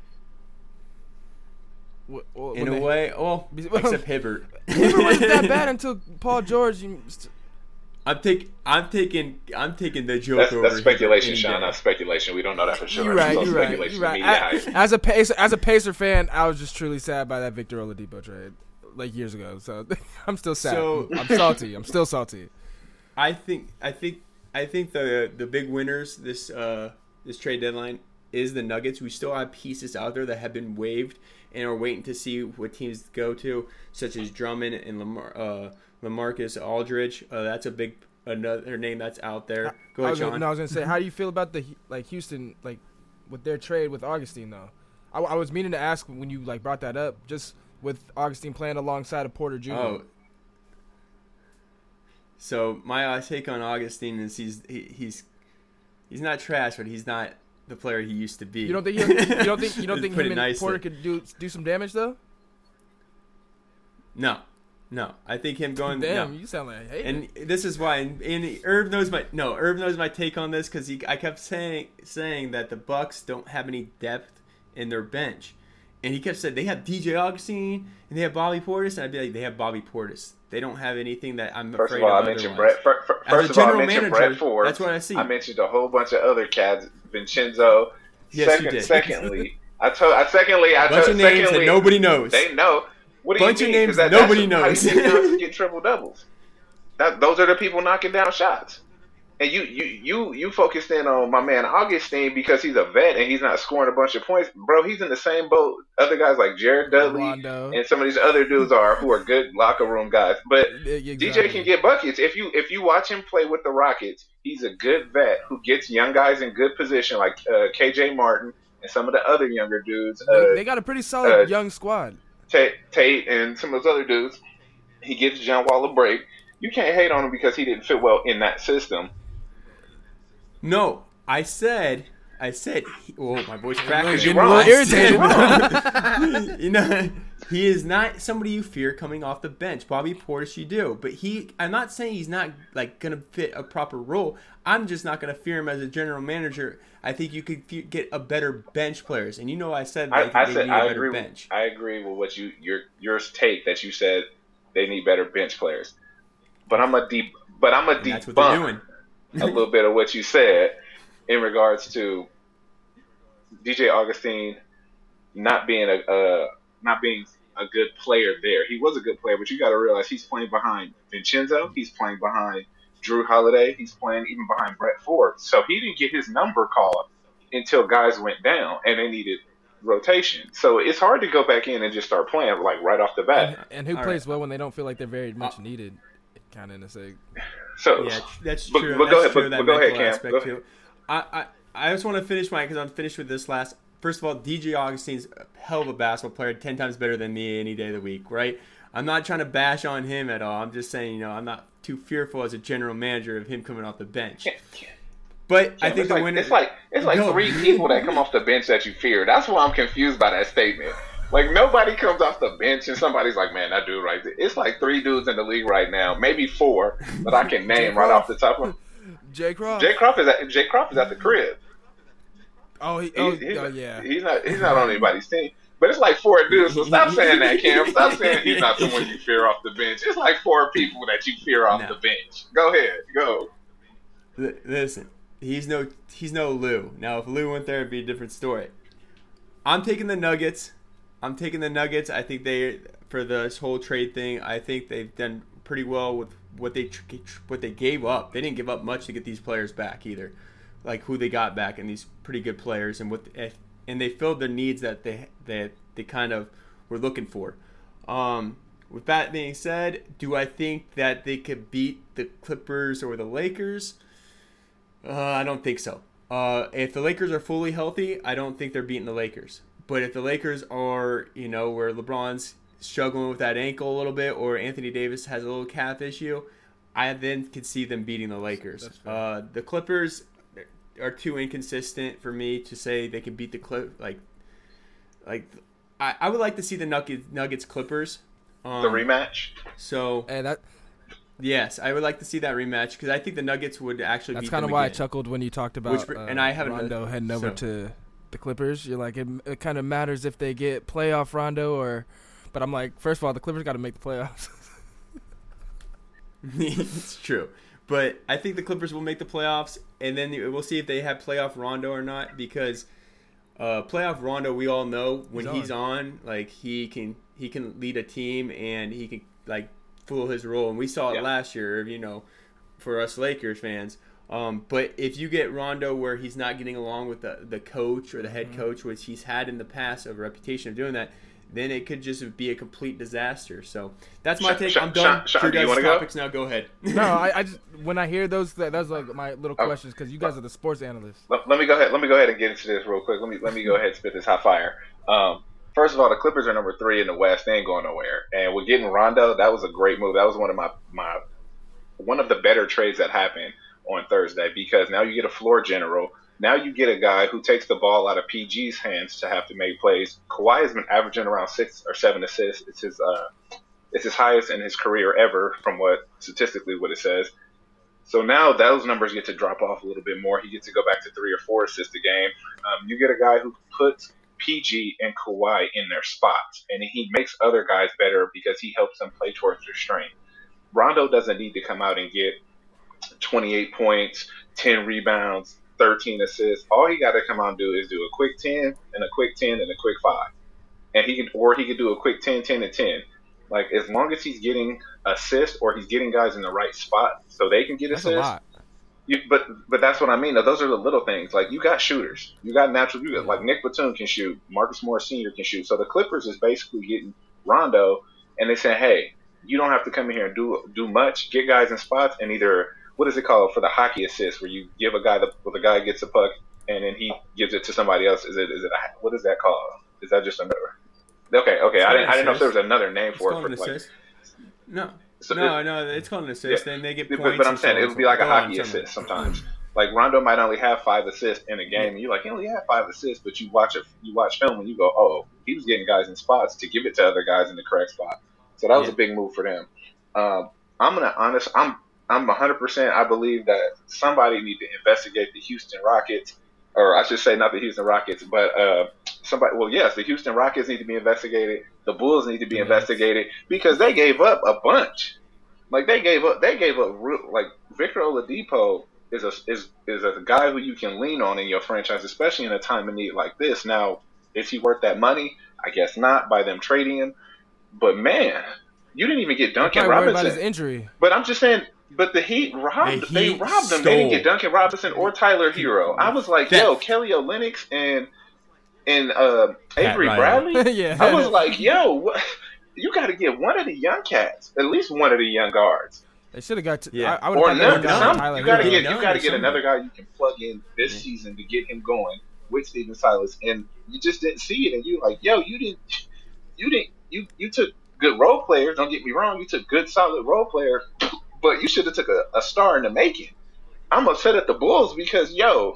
Wh- wh- when In a they- way, well, except Hibbert. Hibbert wasn't that bad until Paul George. You, st- I'm taking, I'm taking, I'm taking the Joker. That's, over that's speculation, Hibbert any Sean. day. That's speculation. We don't know that for sure. you're right. It's all You're right. speculation, You're right. media I- hype. as a Pacer, as a Pacer fan, I was just truly sad by that Victor Oladipo trade, like years ago. So I'm still sad. So- I'm salty. I'm still salty. I think I think I think the the big winners this uh this trade deadline is the Nuggets. We still have pieces out there that have been waived and are waiting to see what teams go to, such as Drummond and Lamar, uh, LaMarcus Aldridge. Uh, that's a big another name that's out there. Go I ahead, was gonna, Sean. no, I was gonna say, how do you feel about the like Houston like with their trade with Augustine though? I, I was meaning to ask when you like brought that up, just with Augustine playing alongside of Porter Junior Oh. So my uh, take on Augustine is he's he, he's he's not trash, but he's not the player he used to be. You don't think he, you don't think you don't To think put him it and nicely. Porter could do do some damage though? No, no. I think him going. Damn, no. you sound like hey. And this is why, and, and Irv knows my no. Irv knows my take on this because I kept saying saying that the Bucks don't have any depth in their bench, and he kept saying they have D J Augustine and they have Bobby Portis, and I'd be like, they have Bobby Portis. They don't have anything that I'm First afraid of all, I of mentioned otherwise. Brett. fir- fir- As First a of all, I general mentioned manager, Brett Forbes. that's what I see. I mentioned a whole bunch of other cats, Vincenzo. Yes, Second, you did. Secondly, I told. I secondly, I bunch told. of names secondly, that nobody knows. They know. What do Bunch you of mean? names 'Cause that, nobody that's knows. How you get down to get triple doubles? That those are the people knocking down shots. And you, you, you, you focused in on my man Augustine because he's a vet and he's not scoring a bunch of points, bro. He's in the same boat other guys like Jared Dudley Rondo. and some of these other dudes are who are good locker room guys. But Exactly. D J can get buckets if you if you watch him play with the Rockets. He's a good vet who gets young guys in good position like uh, K J Martin and some of the other younger dudes. They, Uh, they got a pretty solid uh, young squad. Tate, Tate and some of those other dudes. He gives John Wall a break. You can't hate on him because he didn't fit well in that system. No, I said, I said. He, oh, my voice cracking. Because you're Getting a wrong. little irritated. You know, he is not somebody you fear coming off the bench. Bobby Portis, you do, but he. I'm not saying he's not like gonna fit a proper role. I'm just not gonna fear him as a general manager. I think you could fe- get a better bench players, and you know I said I, like, I they said need a I better agree. bench. With, I agree with what you your your take that you said they need better bench players. But I'm a deep. But I'm a And that's what they're debunk doing. a little bit of what you said in regards to D J Augustine not being a uh, not being a good player there. He was a good player, but you got to realize he's playing behind Vincenzo. He's playing behind Drew Holiday. He's playing even behind Brett Forbes. So he didn't get his number called until guys went down and they needed rotation. So it's hard to go back in and just start playing like right off the bat. And who All plays right. well when they don't feel like they're very much Uh, needed, kind of in a seg. So Yeah, that's But- true. but go that's ahead, true. but- that but go ahead, mental Cam. aspect Go too. I, I I just want to finish mine because I'm finished with this last. First of all, D J Augustine's a hell of a basketball player, ten times better than me any day of the week, right? I'm not trying to bash on him at all. I'm just saying, you know, I'm not too fearful as a general manager of him coming off the bench. But I think it's the like, winner. it's like it's like Go. three people that come off the bench that you fear. That's why I'm confused by that statement. Like nobody comes off the bench and somebody's like, man, that dude right there. It's like three dudes in the league right now, maybe four that I can name right off the top of. Jay Croft. Jay Croft is at Jay Croft is at the crib. Oh, he, He- oh, he's, oh, yeah. he's not he's not on anybody's team. But it's like four dudes. So stop saying that, Cam. Stop saying he's not someone you fear off the bench. It's like four people that you fear off No. the bench. Go ahead, go. L- Listen, he's no he's no Lou. Now, if Lou went there, it'd be a different story. I'm taking the Nuggets. I'm taking the Nuggets. I think they, for this whole trade thing, I think they've done pretty well with what they tr- tr- what they gave up. They didn't give up much to get these players back either, like who they got back and these pretty good players, and what and they filled the needs that they that they kind of were looking for. Um, with that being said, do I think that they could beat the Clippers or the Lakers? Uh, I don't think so. Uh, if the Lakers are fully healthy, I don't think they're beating the Lakers. But if the Lakers are, you know, where LeBron's struggling with that ankle a little bit, or Anthony Davis has a little calf issue, I then could see them beating the Lakers. That's fair. Uh, the Clippers are too inconsistent for me to say they can beat the Clip. Like, like I, I would like to see the Nuggets, Nuggets Clippers. Um, The rematch. So Hey, that yes, I would like to see that rematch because I think the Nuggets would actually. that's beat kind them of why I again. chuckled when you talked about Which- uh, and I haven't- Rondo heading over so- to the Clippers. You're like, it, it kind of matters if they get playoff Rondo or. But I'm like, first of all, the Clippers got to make the playoffs. It's true. But I think the Clippers will make the playoffs, and then we'll see if they have playoff Rondo or not, because uh, playoff Rondo, we all know when He's he's on, like he can he can lead a team and he can like fulfill his role. And we saw it Yeah. last year, you know, for us Lakers fans. Um, but if you get Rondo where he's not getting along with the, the coach or the head Mm-hmm. coach, which he's had in the past a reputation of doing that, then it could just be a complete disaster. So that's my Sean, take. Sean, I'm done. Sean, Your do you guys' wanna go? topics now. Go ahead. No, I, I just when I hear those, that that's like my little Oh. questions because you guys are the sports analysts. Let, let me go ahead. Let me go ahead and get into this real quick. Let me let me go ahead and spit this hot fire. Um, first of all, the Clippers are number three in the West. They ain't going nowhere. And with getting Rondo, that was a great move. That was one of my my one of the better trades that happened on Thursday because now you get a floor general. Now you get a guy who takes the ball out of P G's hands to have to make plays. Kawhi has been averaging around six or seven assists. It's his uh, it's his highest in his career ever, from what statistically what it says. So now those numbers get to drop off a little bit more. He gets to go back to three or four assists a game. Um, you get a guy who puts P G and Kawhi in their spots, and he makes other guys better because he helps them play towards their strength. Rondo doesn't need to come out and get twenty-eight points, ten rebounds, thirteen assists. All he got to come out and do is do a quick ten and a quick ten and a quick five. And he can, or he could do a quick ten, ten, and ten. Like, as long as he's getting assists or he's getting guys in the right spot so they can get That's a assists. lot. You, but but that's what I mean. Those are the little things. Like, you got shooters. You got natural. You got, like, Nick Batum can shoot. Marcus Morris Senior can shoot. So the Clippers is basically getting Rondo, and they say, hey, you don't have to come in here and do do much. Get guys in spots, and either, what is it called for the hockey assist, where you give a guy the where the guy gets a puck and then he gives it to somebody else. Is it is it a, what is that called? Is that just another? Okay, okay. I didn't I didn't know if there was another name It's for it. called For, an like, assist. No, so no, it- no. It's called an assist. Yeah. Then they get But, points. but I'm and saying so it on would and be so like a forth. Go on, hockey tell me. assist sometimes. Like, Rondo might only have five assists in a game, and you're like, he only had five assists, but you watch it, you watch film, and you go, oh, he was getting guys in spots to give it to other guys in the correct spot. So that was Yeah. a big move for them. Um, I'm gonna honest, I'm I'm one hundred percent. I believe that somebody need to investigate the Houston Rockets, or I should say not the Houston Rockets, but uh, somebody. Well, yes, the Houston Rockets need to be investigated. The Bulls need to be Yeah. investigated because they gave up a bunch. Like they gave up, they gave up. Real, like Victor Oladipo is a is is a guy who you can lean on in your franchise, especially in a time of need like this. Now, is he worth that money? I guess not by them trading him. But man, you didn't even get Duncan Probably worried about his Robinson. injury. But I'm just saying. But the Heat robbed. The they Heat robbed them. They didn't get stole. Duncan Robinson or Tyler Hero. I was like, That- yo, Kelly Olynyk and and uh, Avery Riley. Bradley. Yeah. I was like, yo, what? You got to get one of the young cats, at least one of the young guards. They should have got. To, Yeah. I, I would Or have none. got Some, Tyler you got to Hero. get None you got to or get another somebody. guy you can plug in this Yeah. season to get him going with Steven Silas, and you just didn't see it. And you like, yo, you didn't, you didn't, you you took good role players. Don't get me wrong, you took good solid role players, but you should have took a, a star in the making. I'm upset at the Bulls because yo,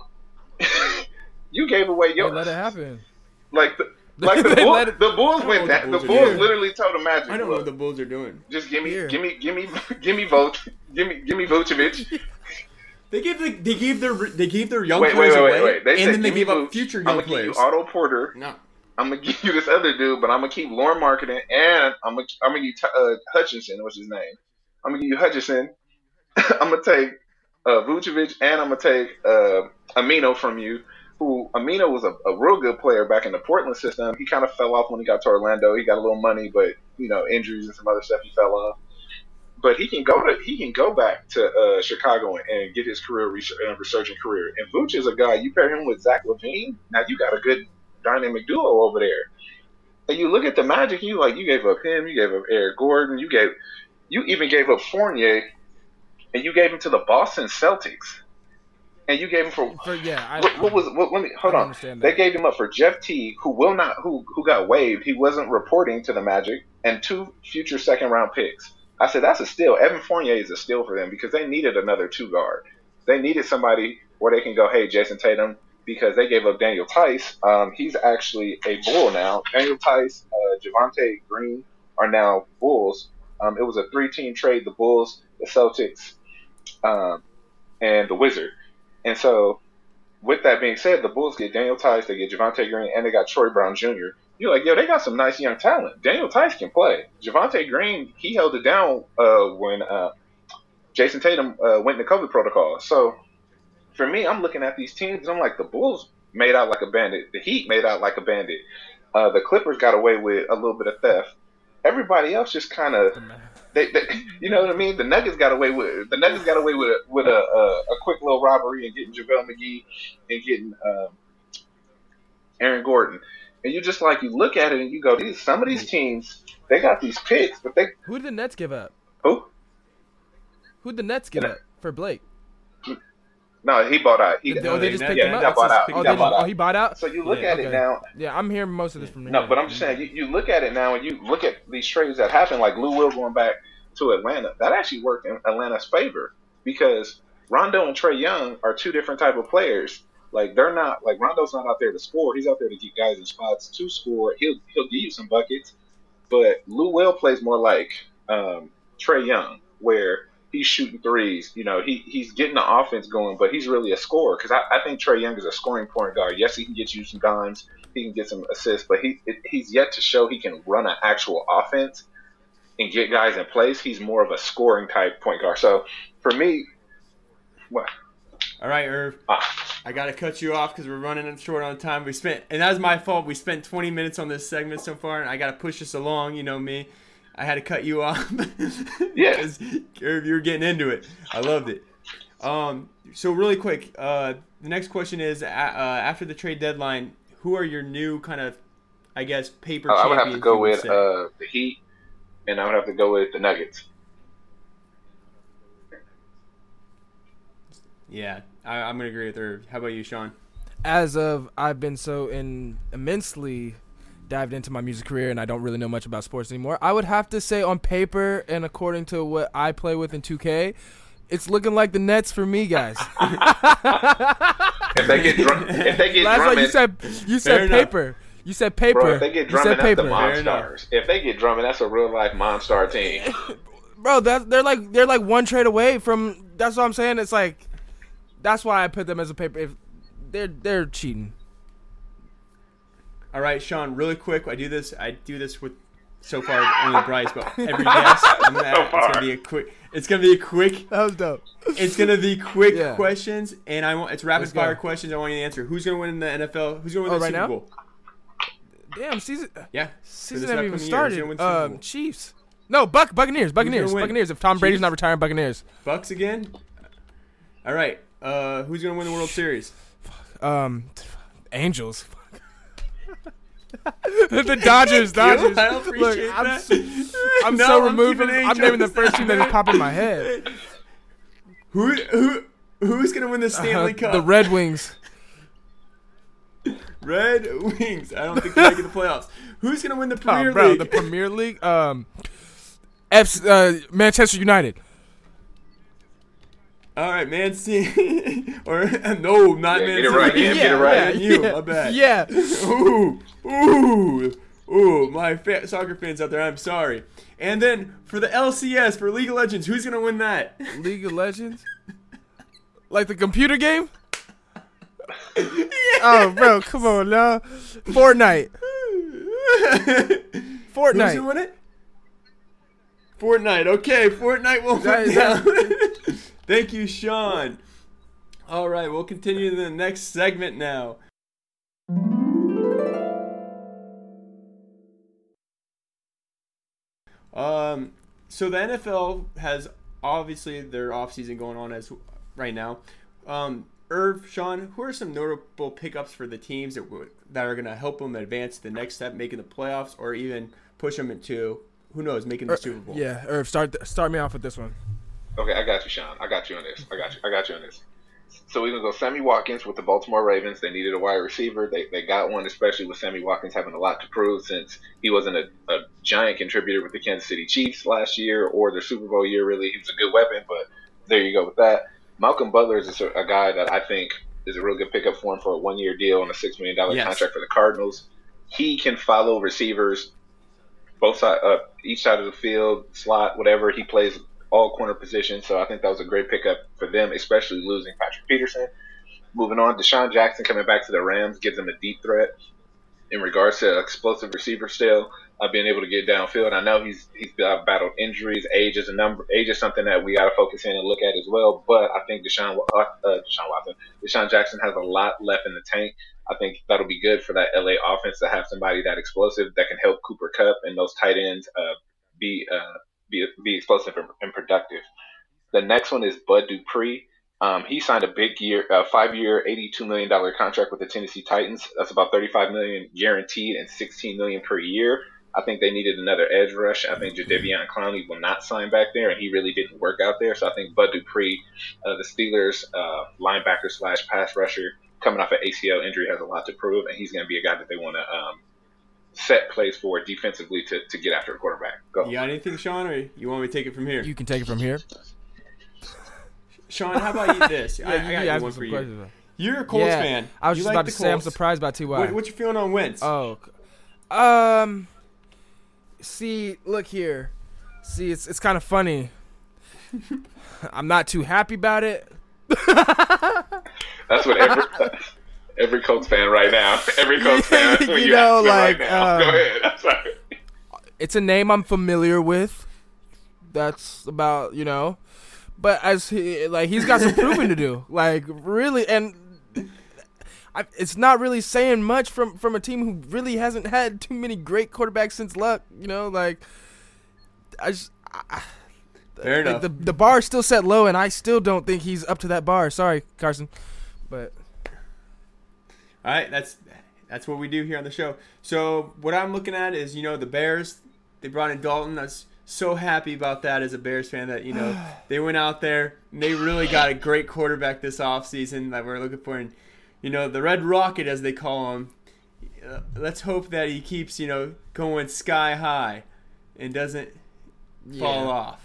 you gave away They yo let it happen. like the. Like the, They Bull, let it- the Bulls I don't went know that. what The the Bulls are Bulls doing. literally told the Magic, I don't know "Look, what the Bulls are doing. just give me, Here. give me, give me, give me vote, give me, give me Vucevic." They gave the, they gave their they gave their young Wait, wait, players wait, away, wait, wait. They and said, then they give me gave up Vooch. future I'm young gonna give you players. Otto Porter. No, I'm gonna give you this other dude, but I'm gonna keep Lauren Marketing, and I'm gonna I'm gonna give you uh, Hutchinson. What's his name? I'm gonna give you Hutchinson. I'm gonna take uh, Vucevic, and I'm gonna take uh, Amino from you. Who Amino was a, a real good player back in the Portland system. He kind of fell off when he got to Orlando. He got a little money, but you know injuries and some other stuff, he fell off. But he can go to he can go back to uh, Chicago and, and get his career res- uh, resurgent career. And Vooch is a guy you pair him with Zach LaVine. Now you got a good dynamic duo over there. And you look at the Magic, you like you gave up him, you gave up Eric Gordon, you gave you even gave up Fournier, and you gave him to the Boston Celtics. And you gave him for For, yeah, I, what, what was what? Let me hold I don't on. understand They that. gave him up for Jeff Teague, who will not, who who got waived. He wasn't reporting to the Magic, and two future second round picks. I said that's a steal. Evan Fournier is a steal for them because they needed another two guard. They needed somebody where they can go, hey, Jason Tatum, because they gave up Daniel Tice. Um, he's actually a Bull now. Daniel Tice, uh, Javante Green are now Bulls. Um, it was a three-team trade: the Bulls, the Celtics, um, and the Wizards. And so, with that being said, the Bulls get Daniel Tice, they get Javante Green, and they got Troy Brown Junior You're like, yo, they got some nice young talent. Daniel Tice can play. Javante Green, he held it down uh, when uh, Jason Tatum uh, went in the COVID protocol. So, for me, I'm looking at these teams, I'm like, the Bulls made out like a bandit. The Heat made out like a bandit. Uh, the Clippers got away with a little bit of theft. Everybody else just kind of... They, they, you know what I mean? The Nuggets got away with the Nuggets got away with a, with a, a, a quick little robbery and getting JaVale McGee and getting um, Aaron Gordon. and you just like you look at it and you go, these some of these teams they got these picks, but they Who did the Nets give up? who? Who did the Nets give up for Blake? No, he bought out. He, Did they, oh, they just picked yeah, him he up. got bought out. He Oh, got they bought just, out. oh, he bought out. So you look Yeah. at Okay. it now. Yeah, I'm hearing most of this from No, here. but I'm just saying, you, you look at it now and you look at these trades that happened, like Lou Will going back to Atlanta. That actually worked in Atlanta's favor because Rondo and Trae Young are two different type of players. Like they're not like Rondo's not out there to score. He's out there to get guys in spots to score. He'll he'll give you some buckets, but Lou Will plays more like um, Trae Young, where he's shooting threes. You know, he he's getting the offense going, but he's really a scorer. Because I, I think Trae Young is a scoring point guard. Yes, he can get you some dimes, he can get some assists, but he it, he's yet to show he can run an actual offense and get guys in place. He's more of a scoring type point guard. So for me, what? All right, Irv. Ah, I gotta cut you off because we're running short on time. We spent, and that was my fault. We spent twenty minutes on this segment so far, and I gotta push us along. You know me. I had to cut you off. Yeah. Because Irv, you were getting into it. I loved it. Um. So really quick, uh, the next question is: uh, after the trade deadline, who are your new kind of, I guess, paper I would champions? have to go you would with say? uh, the Heat, and I would have to go with the Nuggets. Yeah, I, I'm gonna agree with Irv. How about you, Sean? As of I've been so in immensely dived into my music career and I don't really know much about sports anymore, I would have to say on paper and according to what I play with in two K, it's looking like the Nets for me, guys. If they get drum- if they get Last night Drummond, you said you Fair said enough. paper. You said paper. bro, if they get you said Drummond, that's the paper. Fair enough. Monstars. If they get Drummond, that's a real life Monstar team. Bro, that they're like they're like one trade away from. That's what I'm saying. It's like that's why I put them as a paper. If they're they're cheating. All right, Sean. Really quick, I do this. I do this with so far only Bryce, but every guest, I'm gonna, So it's far. gonna be a quick. It's gonna be a quick. That was dope. It's gonna be quick Yeah. questions, and I want it's rapid Let's go. fire questions. I want you to answer. Who's gonna win the N F L? Who's gonna win Oh, the right Super now? Bowl? Damn, season Yeah, season this haven't even upcoming year, who's started. gonna win the Super Um, Bowl? Chiefs. No, Buck Buccaneers. Buccaneers. gonna win? Buccaneers. If Tom Brady's Chiefs? not retiring, Buccaneers. Bucks again. All right. Uh, who's gonna win the World Series? Um, Angels. the Dodgers. Dodgers. I appreciate Look, I'm, that. so, I'm No, so I'm removed from. keeping I'm naming the Angels. first team that just popped in my head. Who who who's gonna win the Stanley Uh, Cup? the Red Wings. Red Wings. I don't think they're making the playoffs. Who's gonna win the Premier Oh, bro, League? the Premier League. Um, F, uh, Manchester United. All right, Man City. or no, not Yeah, Man get it City. right, Cam, get it right. Man U, my bad. Yeah. Ooh, ooh, ooh, my fa- soccer fans out there, I'm sorry. And then for the L C S, for League of Legends, who's gonna win that? League of Legends. Like the computer game. Oh, bro, come on now. Fortnite. Who's Fortnite. gonna win it? Fortnite. Okay, Fortnite will That- win down. Thank you, Sean. All right, we'll continue to the next segment now. Um, so the N F L has obviously their offseason going on as right now. Um, Irv, Sean, who are some notable pickups for the teams that w- that are going to help them advance to the next step, making the playoffs, or even push them into, who knows, making the Super Bowl? Yeah, Irv, start start me off with this one. Okay, I got you, Sean. I got you on this. I got you. I got you on this. So we're gonna go Sammy Watkins with the Baltimore Ravens. They needed a wide receiver. They they got one, especially with Sammy Watkins having a lot to prove since he wasn't a, a giant contributor with the Kansas City Chiefs last year or their Super Bowl year. Really, he was a good weapon, but there you go with that. Malcolm Butler is a, a guy that I think is a real good pickup for him for a one-year deal on a six million dollar Yes. contract for the Cardinals. He can follow receivers both side, uh, each side of the field, slot, whatever. He plays all corner positions, so I think that was a great pickup for them, especially losing Patrick Peterson. Moving on, Deshaun Jackson coming back to the Rams gives them a deep threat in regards to explosive receiver still, uh, being able to get downfield. I know he's he's battled injuries. Age is a number. Age is something that we got to focus in and look at as well. But I think Deshaun uh, Deshaun Watson, Deshaun Jackson has a lot left in the tank. I think that'll be good for that L A offense to have somebody that explosive that can help Cooper Kupp and those tight ends uh, be uh, be be explosive and, and productive. The next one is Bud Dupree Um, he signed a big year, uh, five-year, eighty-two million dollars contract with the Tennessee Titans. That's about thirty-five million dollars guaranteed and sixteen million dollars per year. I think they needed another edge rush. I think Jadeveon Clowney will not sign back there, and he really didn't work out there. So I think Bud Dupree, uh, the Steelers uh, linebacker slash pass rusher, coming off an A C L injury, has a lot to prove, and he's going to be a guy that they want to um, set plays for defensively to, to get after a quarterback. Go. You got anything, Sean, or you want me to take it from here? You can take it from here. Sean, how about you this? yeah, I, you, I got you one for you. questions. You're a Colts yeah, fan. I was you just like about the to say I'm Colts. surprised by T Y. What, what you feeling on Wentz? Oh, um, see, look here. See, it's it's kind of funny. I'm not too happy about it. That's what every every Colts fan right now. Every Colts fan. That's what you you know, like right now. um, Go ahead. I'm sorry. It's a name I'm familiar with. That's about, you know, but as he like he's got some proving to do. Like really, and I, it's not really saying much from from a team who really hasn't had too many great quarterbacks since Luck. You know, like I just. I, Fair the, enough. The, the bar is still set low, and I still don't think he's up to that bar. Sorry, Carson, but all right, that's that's what we do here on the show. So what I'm looking at is, you know, the Bears. They brought in Dalton. I was so happy about that as a Bears fan that, you know, they went out there and they really got a great quarterback this offseason that we're looking for. And, you know, the Red Rocket, as they call him, uh, let's hope that he keeps, you know, going sky high and doesn't fall Yeah. off.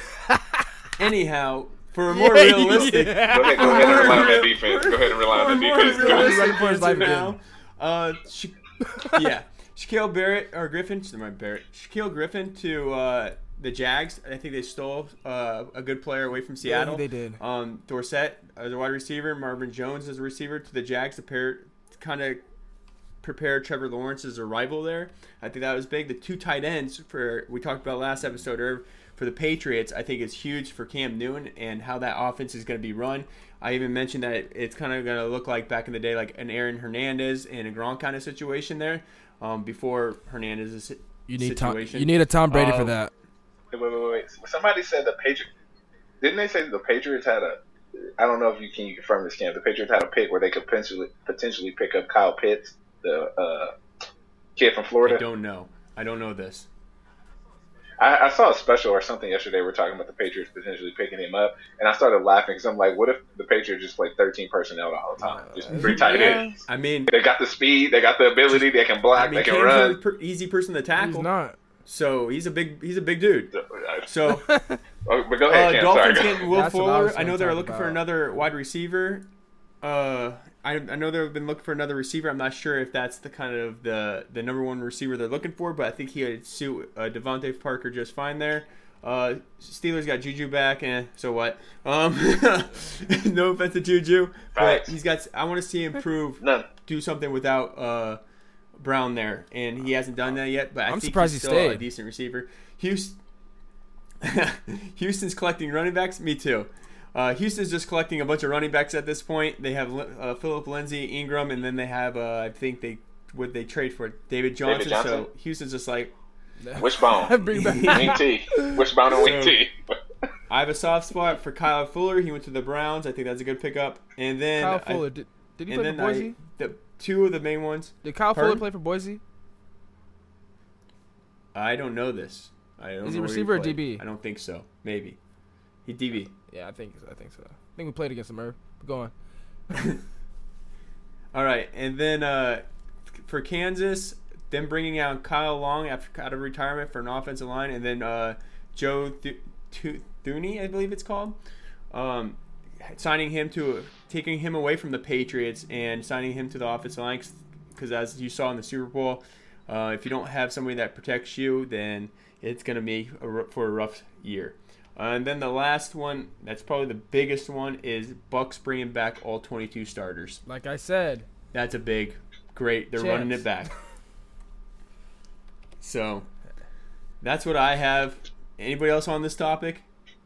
Anyhow, for a more Yeah, realistic, yeah. Go ahead, go ahead and rely on that defense. Go ahead and rely for on a that more defense. Go ahead. Running realistic for his answer life now, again. uh, Sha- yeah, Shaquille Barrett or Griffin, sorry, Barrett, Shaquille Griffin to uh, the Jags. I think they stole uh, a good player away from Seattle. they did. Um, Dorsett as a wide receiver, Marvin Jones as a receiver to the Jags to pair, kind of prepare Trevor Lawrence as a rival there. I think that was big. The two tight ends for we talked about last episode. Or, for the Patriots, I think it's huge for Cam Newton and how that offense is going to be run. I even mentioned that it's kind of going to look like back in the day, like an Aaron Hernandez and a Gronk kind of situation there, um, before Hernandez's You need Tom, situation. you need a Tom Brady Uh, for that. Wait, wait, wait, wait. Somebody said the Patriots. Didn't they say the Patriots had a? I don't know if you can you confirm this, Cam. The Patriots had a pick where they could potentially potentially pick up Kyle Pitts, the uh, kid from Florida. I don't know. I don't know this. I, I saw a special or something yesterday. We are talking about the Patriots potentially picking him up, and I started laughing because I'm like, what if the Patriots just play thirteen personnel all the time, just three tight Yeah. ends? I mean, They got the speed, they got the ability, they can block, I mean, they can Cam's run. a per- easy person to He's tackle. not. So he's a big he's a big dude. So Oh, but go ahead, uh, Cam. Dolphins Sorry. getting Will That's what I Fuller. was I, gonna know they're talk looking for about. another wide receiver. Uh, I, I know they've been looking for another receiver. I'm not sure if that's the kind of the, the number one receiver they're looking for, but I think he would suit uh, Devontae Parker just fine there. Uh, Steelers got Juju back, and eh, so what? Um, no offense to Juju, but Right. he's got. I want to see him prove None. do something without uh, Brown there, and he hasn't done that yet. But I I'm think surprised he's he still a stayed. decent receiver. Houston, Houston's collecting running backs. Me too. Uh, Houston's just collecting a bunch of running backs at this point. They have uh, Philip Lindsay, Ingram, and then they have uh, I think they would they trade for David Johnson. Johnson? So Houston's just like, Wishbone. Bring back. Wing T. Wishbone and Wing So- T. I have a soft spot for Kyle Fuller. He went to the Browns. I think that's a good pickup. And then Kyle I- Fuller. Did, did he and play for then Boise? I, the two of the main ones. Did Kyle Pardon? Fuller play for Boise? I don't know this. I don't Is he know where receiver or played. D B? I don't think so. Maybe he D B. Yeah, I think I think so. I think we played against him. Irv. But go on. All right, and then uh, for Kansas, them bringing out Kyle Long after out of retirement for an offensive line, and then uh, Joe Th- Th- Thuney, I believe it's called, um, signing him to taking him away from the Patriots and signing him to the offensive line because as you saw in the Super Bowl, uh, if you don't have somebody that protects you, then it's going to be a, r- for a rough year. Uh, and then the last one, that's probably the biggest one, is Bucks bringing back all twenty-two starters. Like I said, That's a big, great. They're Chance. running it back. So, that's what I have. Anybody else on this topic?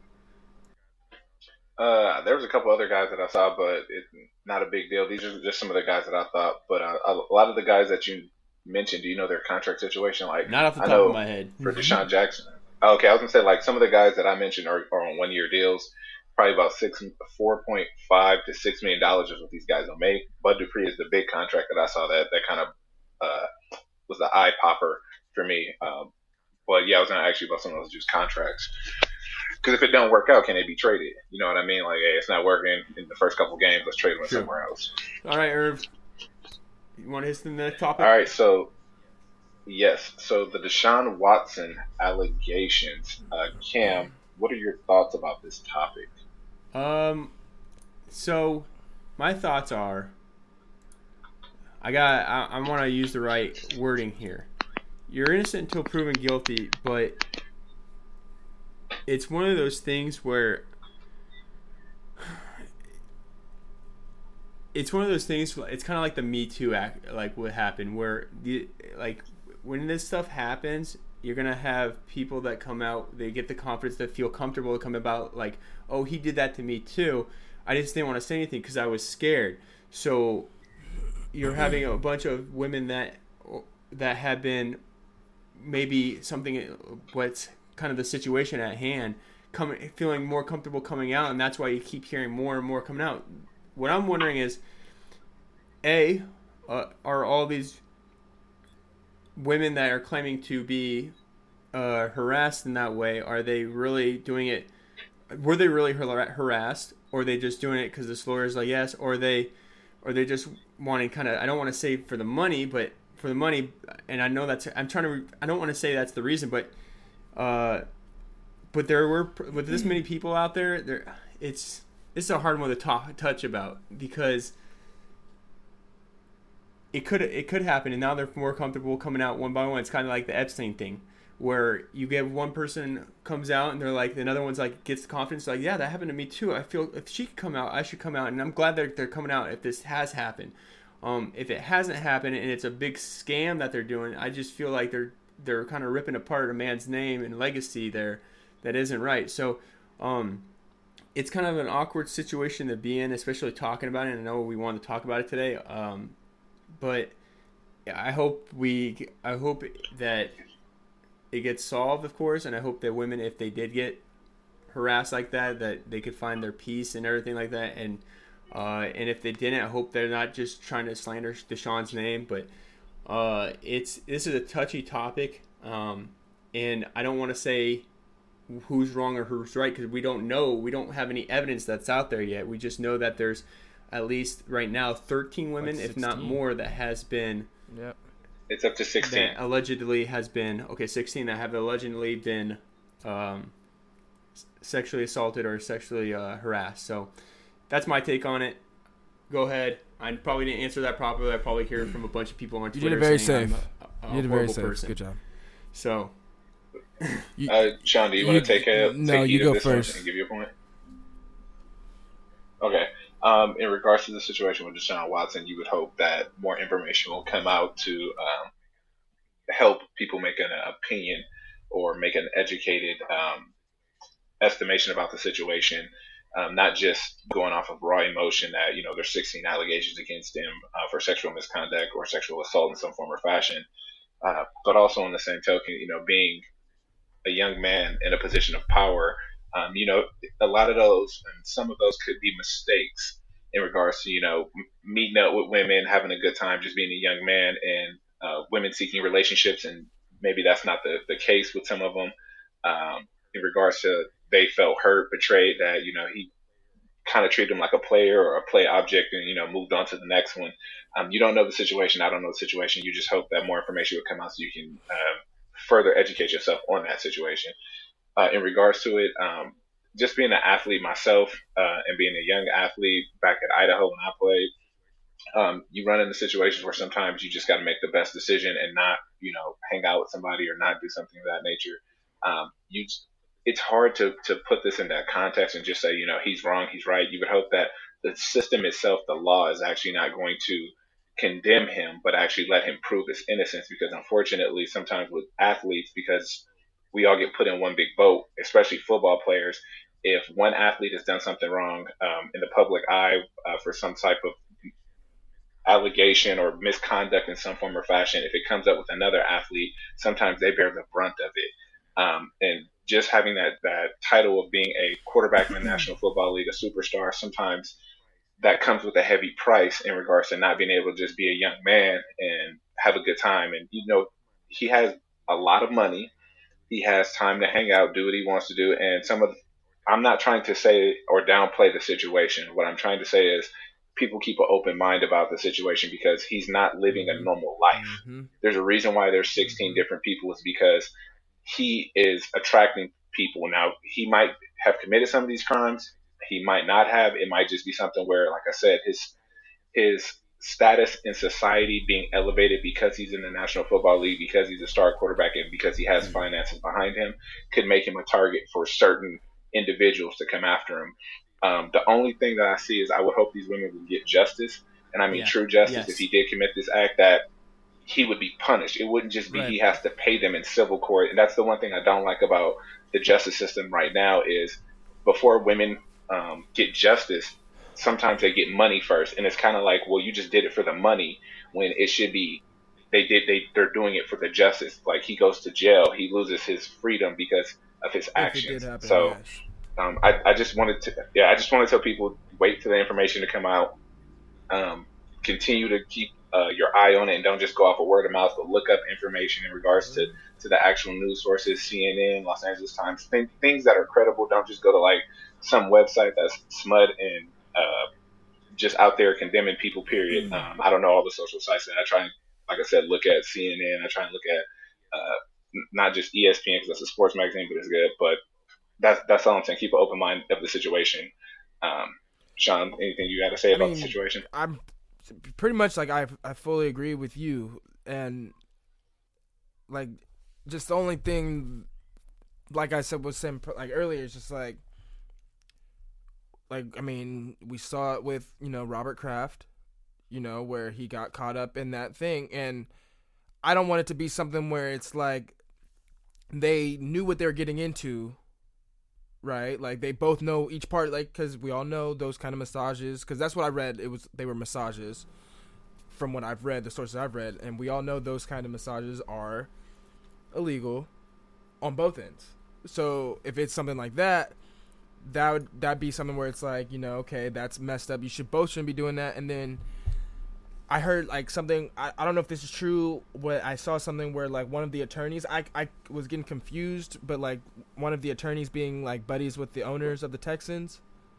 Uh, there was a couple other guys that I saw, but it's not a big deal. These are just some of the guys that I thought. But uh, a lot of the guys that you mentioned, do you know their contract situation? Like, Not off the I top know of my head. for Deshaun Jackson. Oh, okay, I was gonna say like some of the guys that I mentioned are, are on one year deals. probably about six, four point five to six million dollars is what these guys will make. Bud Dupree is the big contract that I saw that that kind of uh, was the eye popper for me. Um, but yeah, I was gonna ask you about some of those just contracts. Because if it don't work out, can they be traded? You know what I mean? Like, hey, it's not working in the first couple games. Let's trade them Sure. somewhere else. All right, Irv. You want to hit the next topic? All right, so yes, so the Deshaun Watson allegations. Uh, Cam, what are your thoughts about this topic? Um, so my thoughts are, I got, I, I want to use the right wording here. You're innocent until proven guilty, but it's one of those things where it's one of those things. It's kind of like the Me Too act, like what happened, where the like when this stuff happens, you're gonna have people that come out. They get the confidence, that feel comfortable to come about, like, oh, he did that to me too. I just didn't want to say anything because I was scared. So you're having a bunch of women that that have been maybe something what's kind of the situation at hand, coming feeling more comfortable coming out, and that's why you keep hearing more and more coming out. What I'm wondering is, A, uh, are all these women that are claiming to be uh, harassed in that way, are they really doing it, were they really har- harassed, or are they just doing it because this lawyer's like, yes, or are they, or they just wanting kind of, I don't want to say for the money, but for the money, and I know that's, I'm trying to, I don't want to say that's the reason, but Uh, but there were with this many people out there. There, it's it's a hard one to talk, touch about because it could it could happen, and now they're more comfortable coming out one by one. It's kind of like the Epstein thing, where you get one person comes out and they're like, another one's like gets the confidence, like, yeah, that happened to me too. I feel if she could come out, I should come out, and I'm glad that they're coming out if this has happened. Um, if it hasn't happened and it's a big scam that they're doing, I just feel like they're they're kind of ripping apart a man's name and legacy there that isn't right. So um, it's kind of an awkward situation to be in, especially talking about it. And I know we want to talk about it today, um, but I hope we, I hope that it gets solved, of course, and I hope that women, if they did get harassed like that, that they could find their peace and everything like that. And uh, and if they didn't, I hope they're not just trying to slander Deshaun's name, but Uh, it's this is a touchy topic, um, and I don't want to say who's wrong or who's right because we don't know. We don't have any evidence that's out there yet. We just know that there's at least right now thirteen women, like if not more, that has been. Yep. It's up to sixteen. That allegedly has been okay. sixteen that have allegedly been um, sexually assaulted or sexually uh, harassed. So that's my take on it. Go ahead. I probably didn't answer that properly. I probably hear it from a bunch of people on Twitter. You did it very saying safe. I'm a, a you did it very safe. person. Good job. So, you, uh, Sean, do you, you want to take a no? take You go this first. And give you a point. Okay. Um, in regards to the situation with Deshaun Watson, you would hope that more information will come out to um, help people make an opinion or make an educated um, estimation about the situation. Um, not just going off of raw emotion that, you know, there's sixteen allegations against him uh, for sexual misconduct or sexual assault in some form or fashion, uh, but also on the same token, you know, being a young man in a position of power, um, you know, a lot of those, and some of those could be mistakes in regards to, you know, meeting up with women, having a good time, just being a young man, and uh, women seeking relationships, and maybe that's not the, the case with some of them. Um, in regards to they felt hurt, betrayed, that, you know, he kind of treated him like a player or a play object and, you know, moved on to the next one. Um, you don't know the situation. I don't know the situation. You just hope that more information would come out so you can uh, further educate yourself on that situation. Uh, in regards to it, um, just being an athlete myself uh, and being a young athlete back at Idaho when I played, um, you run into situations where sometimes you just got to make the best decision and not, you know, hang out with somebody or not do something of that nature. Um, you It's hard to, to put this in that context and just say, you know, he's wrong, he's right. You would hope that the system itself, the law, is actually not going to condemn him, but actually let him prove his innocence. Because unfortunately, sometimes with athletes, because we all get put in one big boat, especially football players, if one athlete has done something wrong um, in the public eye uh, for some type of allegation or misconduct in some form or fashion, if it comes up with another athlete, sometimes they bear the brunt of it. Um, and just having that, that title of being a quarterback in the National Football League, a superstar, sometimes that comes with a heavy price in regards to not being able to just be a young man and have a good time. And, you know, he has a lot of money. He has time to hang out, do what he wants to do. And some of the, I'm not trying to say or downplay the situation. What I'm trying to say is people keep an open mind about the situation because he's not living a normal life. Mm-hmm. There's a reason why there's sixteen different people. It's because he is attracting people. Now, he might have committed some of these crimes. He might not have. It might just be something where, like I said, his his status in society being elevated because he's in the National Football League, because he's a star quarterback, and because he has finances behind him, could make him a target for certain individuals to come after him. Um, the only thing that I see is I would hope these women would get justice, and I mean yeah. true justice. Yes. If he did commit this act, that he would be punished. It wouldn't just be right. he has to pay them in civil court. And that's the one thing I don't like about the justice system right now is before women um, get justice, sometimes they get money first, and it's kind of like, well, you just did it for the money when it should be they did they they're doing it for the justice. Like he goes to jail, he loses his freedom because of his actions. Happen, so. Yes. Um, I, I just wanted to, yeah, I just want to tell people, wait for the information to come out. Um, continue to keep uh, your eye on it and don't just go off of word of mouth, but look up information in regards to, to the actual news sources, C N N, Los Angeles Times, th- things that are credible. Don't just go to like some website that's smut and uh, just out there condemning people, period. Um, I don't know all the social sites that I try and, like I said, look at C N N. I try and look at uh, not just E S P N because that's a sports magazine, but it's good, but That's that's all I'm saying. Keep an open mind of the situation. Um, Sean, anything you got to say I about mean, the situation? I'm pretty much like I I fully agree with you, and like just the only thing, like I said was saying like earlier, is just like like I mean we saw it with you know Robert Kraft, you know where he got caught up in that thing, and I don't want it to be something where it's like they knew what they were getting into. Right, like they both know each part, like because we all know those kind of massages. Because that's what I read. It was they were massages, from what I've read, the sources I've read, and we all know those kind of massages are illegal on both ends. So if it's something like that, that would that be something where it's like you know, okay, that's messed up. You should both shouldn't be doing that. And then I heard like something. I, I don't know if this is true. What I saw something where like one of the attorneys, I I was getting confused, but like one of the attorneys being like buddies with the owners of the Texans,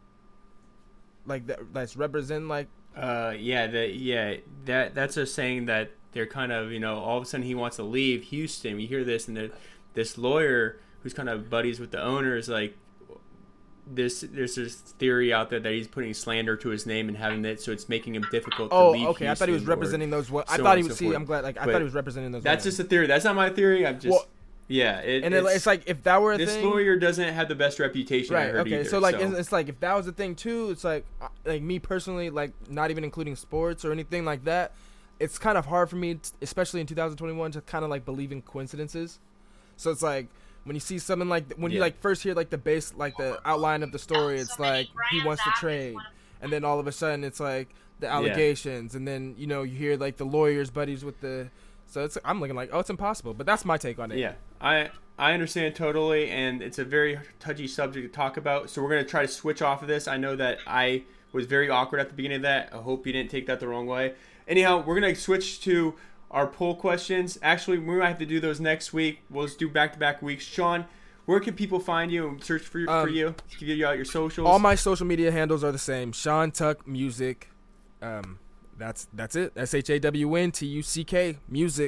like that that's represent like. Uh yeah the yeah that that's just saying that they're kind of you know all of a sudden he wants to leave Houston. We hear this and this lawyer who's kind of buddies with the owners like. This there's this theory out there that he's putting slander to his name and having it, so it's making him difficult to oh, leave. Oh, okay. Houston I thought he was representing those. What I so thought he was. So see, forth. I'm glad. Like I but thought he was representing those. That's women. just a theory. That's not my theory. I'm just. Well, yeah, it, and it's, it's like if that were a this thing, lawyer doesn't have the best reputation. Right. I heard okay. Either, so like so. It's, it's like if that was a thing too, it's like like me personally, like not even including sports or anything like that. It's kind of hard for me, especially in two thousand twenty-one, to kind of like believe in coincidences. So it's like. When you see something like when yeah. you like first hear like the base like the outline of the story, it's like he wants to trade, and then all of a sudden it's like the allegations, yeah. and then you know you hear like the lawyers buddies with the, so it's I'm looking like oh it's impossible, but that's my take on it. Yeah, I I understand totally, and it's a very touchy subject to talk about. So we're gonna try to switch off of this. I know that I was very awkward at the beginning of that. I hope you didn't take that the wrong way. Anyhow, we're gonna switch to our poll questions. Actually, we might have to do those next week. We'll just do back-to-back weeks. Sean, where can people find you and search for, um, for you? To give you out your socials. All my social media handles are the same. Sean Tuck Music. Um, that's that's it. S H A W N T U C K Music.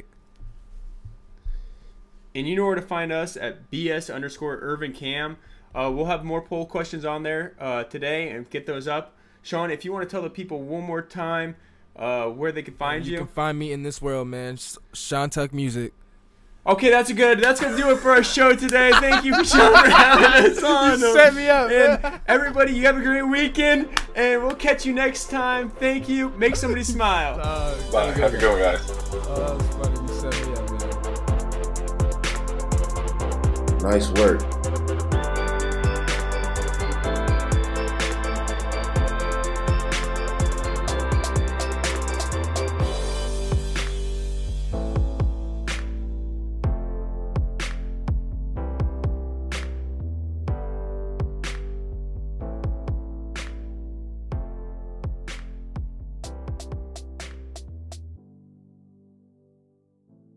And you know where to find us at B S underscore Irvin Cam. Uh, we'll have more poll questions on there uh, today and get those up. Sean, if you want to tell the people one more time Uh, where they can find you. You can find me in this world, man. Sean Tuck Music. Okay, that's a good. That's gonna do it for our show today. Thank you, Sean, for having us on. You set me up, and man. Everybody, you have a great weekend, and we'll catch you next time. Thank you. Make somebody smile. Uh, Bye. Have a good one, guys. Oh, that was funny. You set me up, man. Nice work.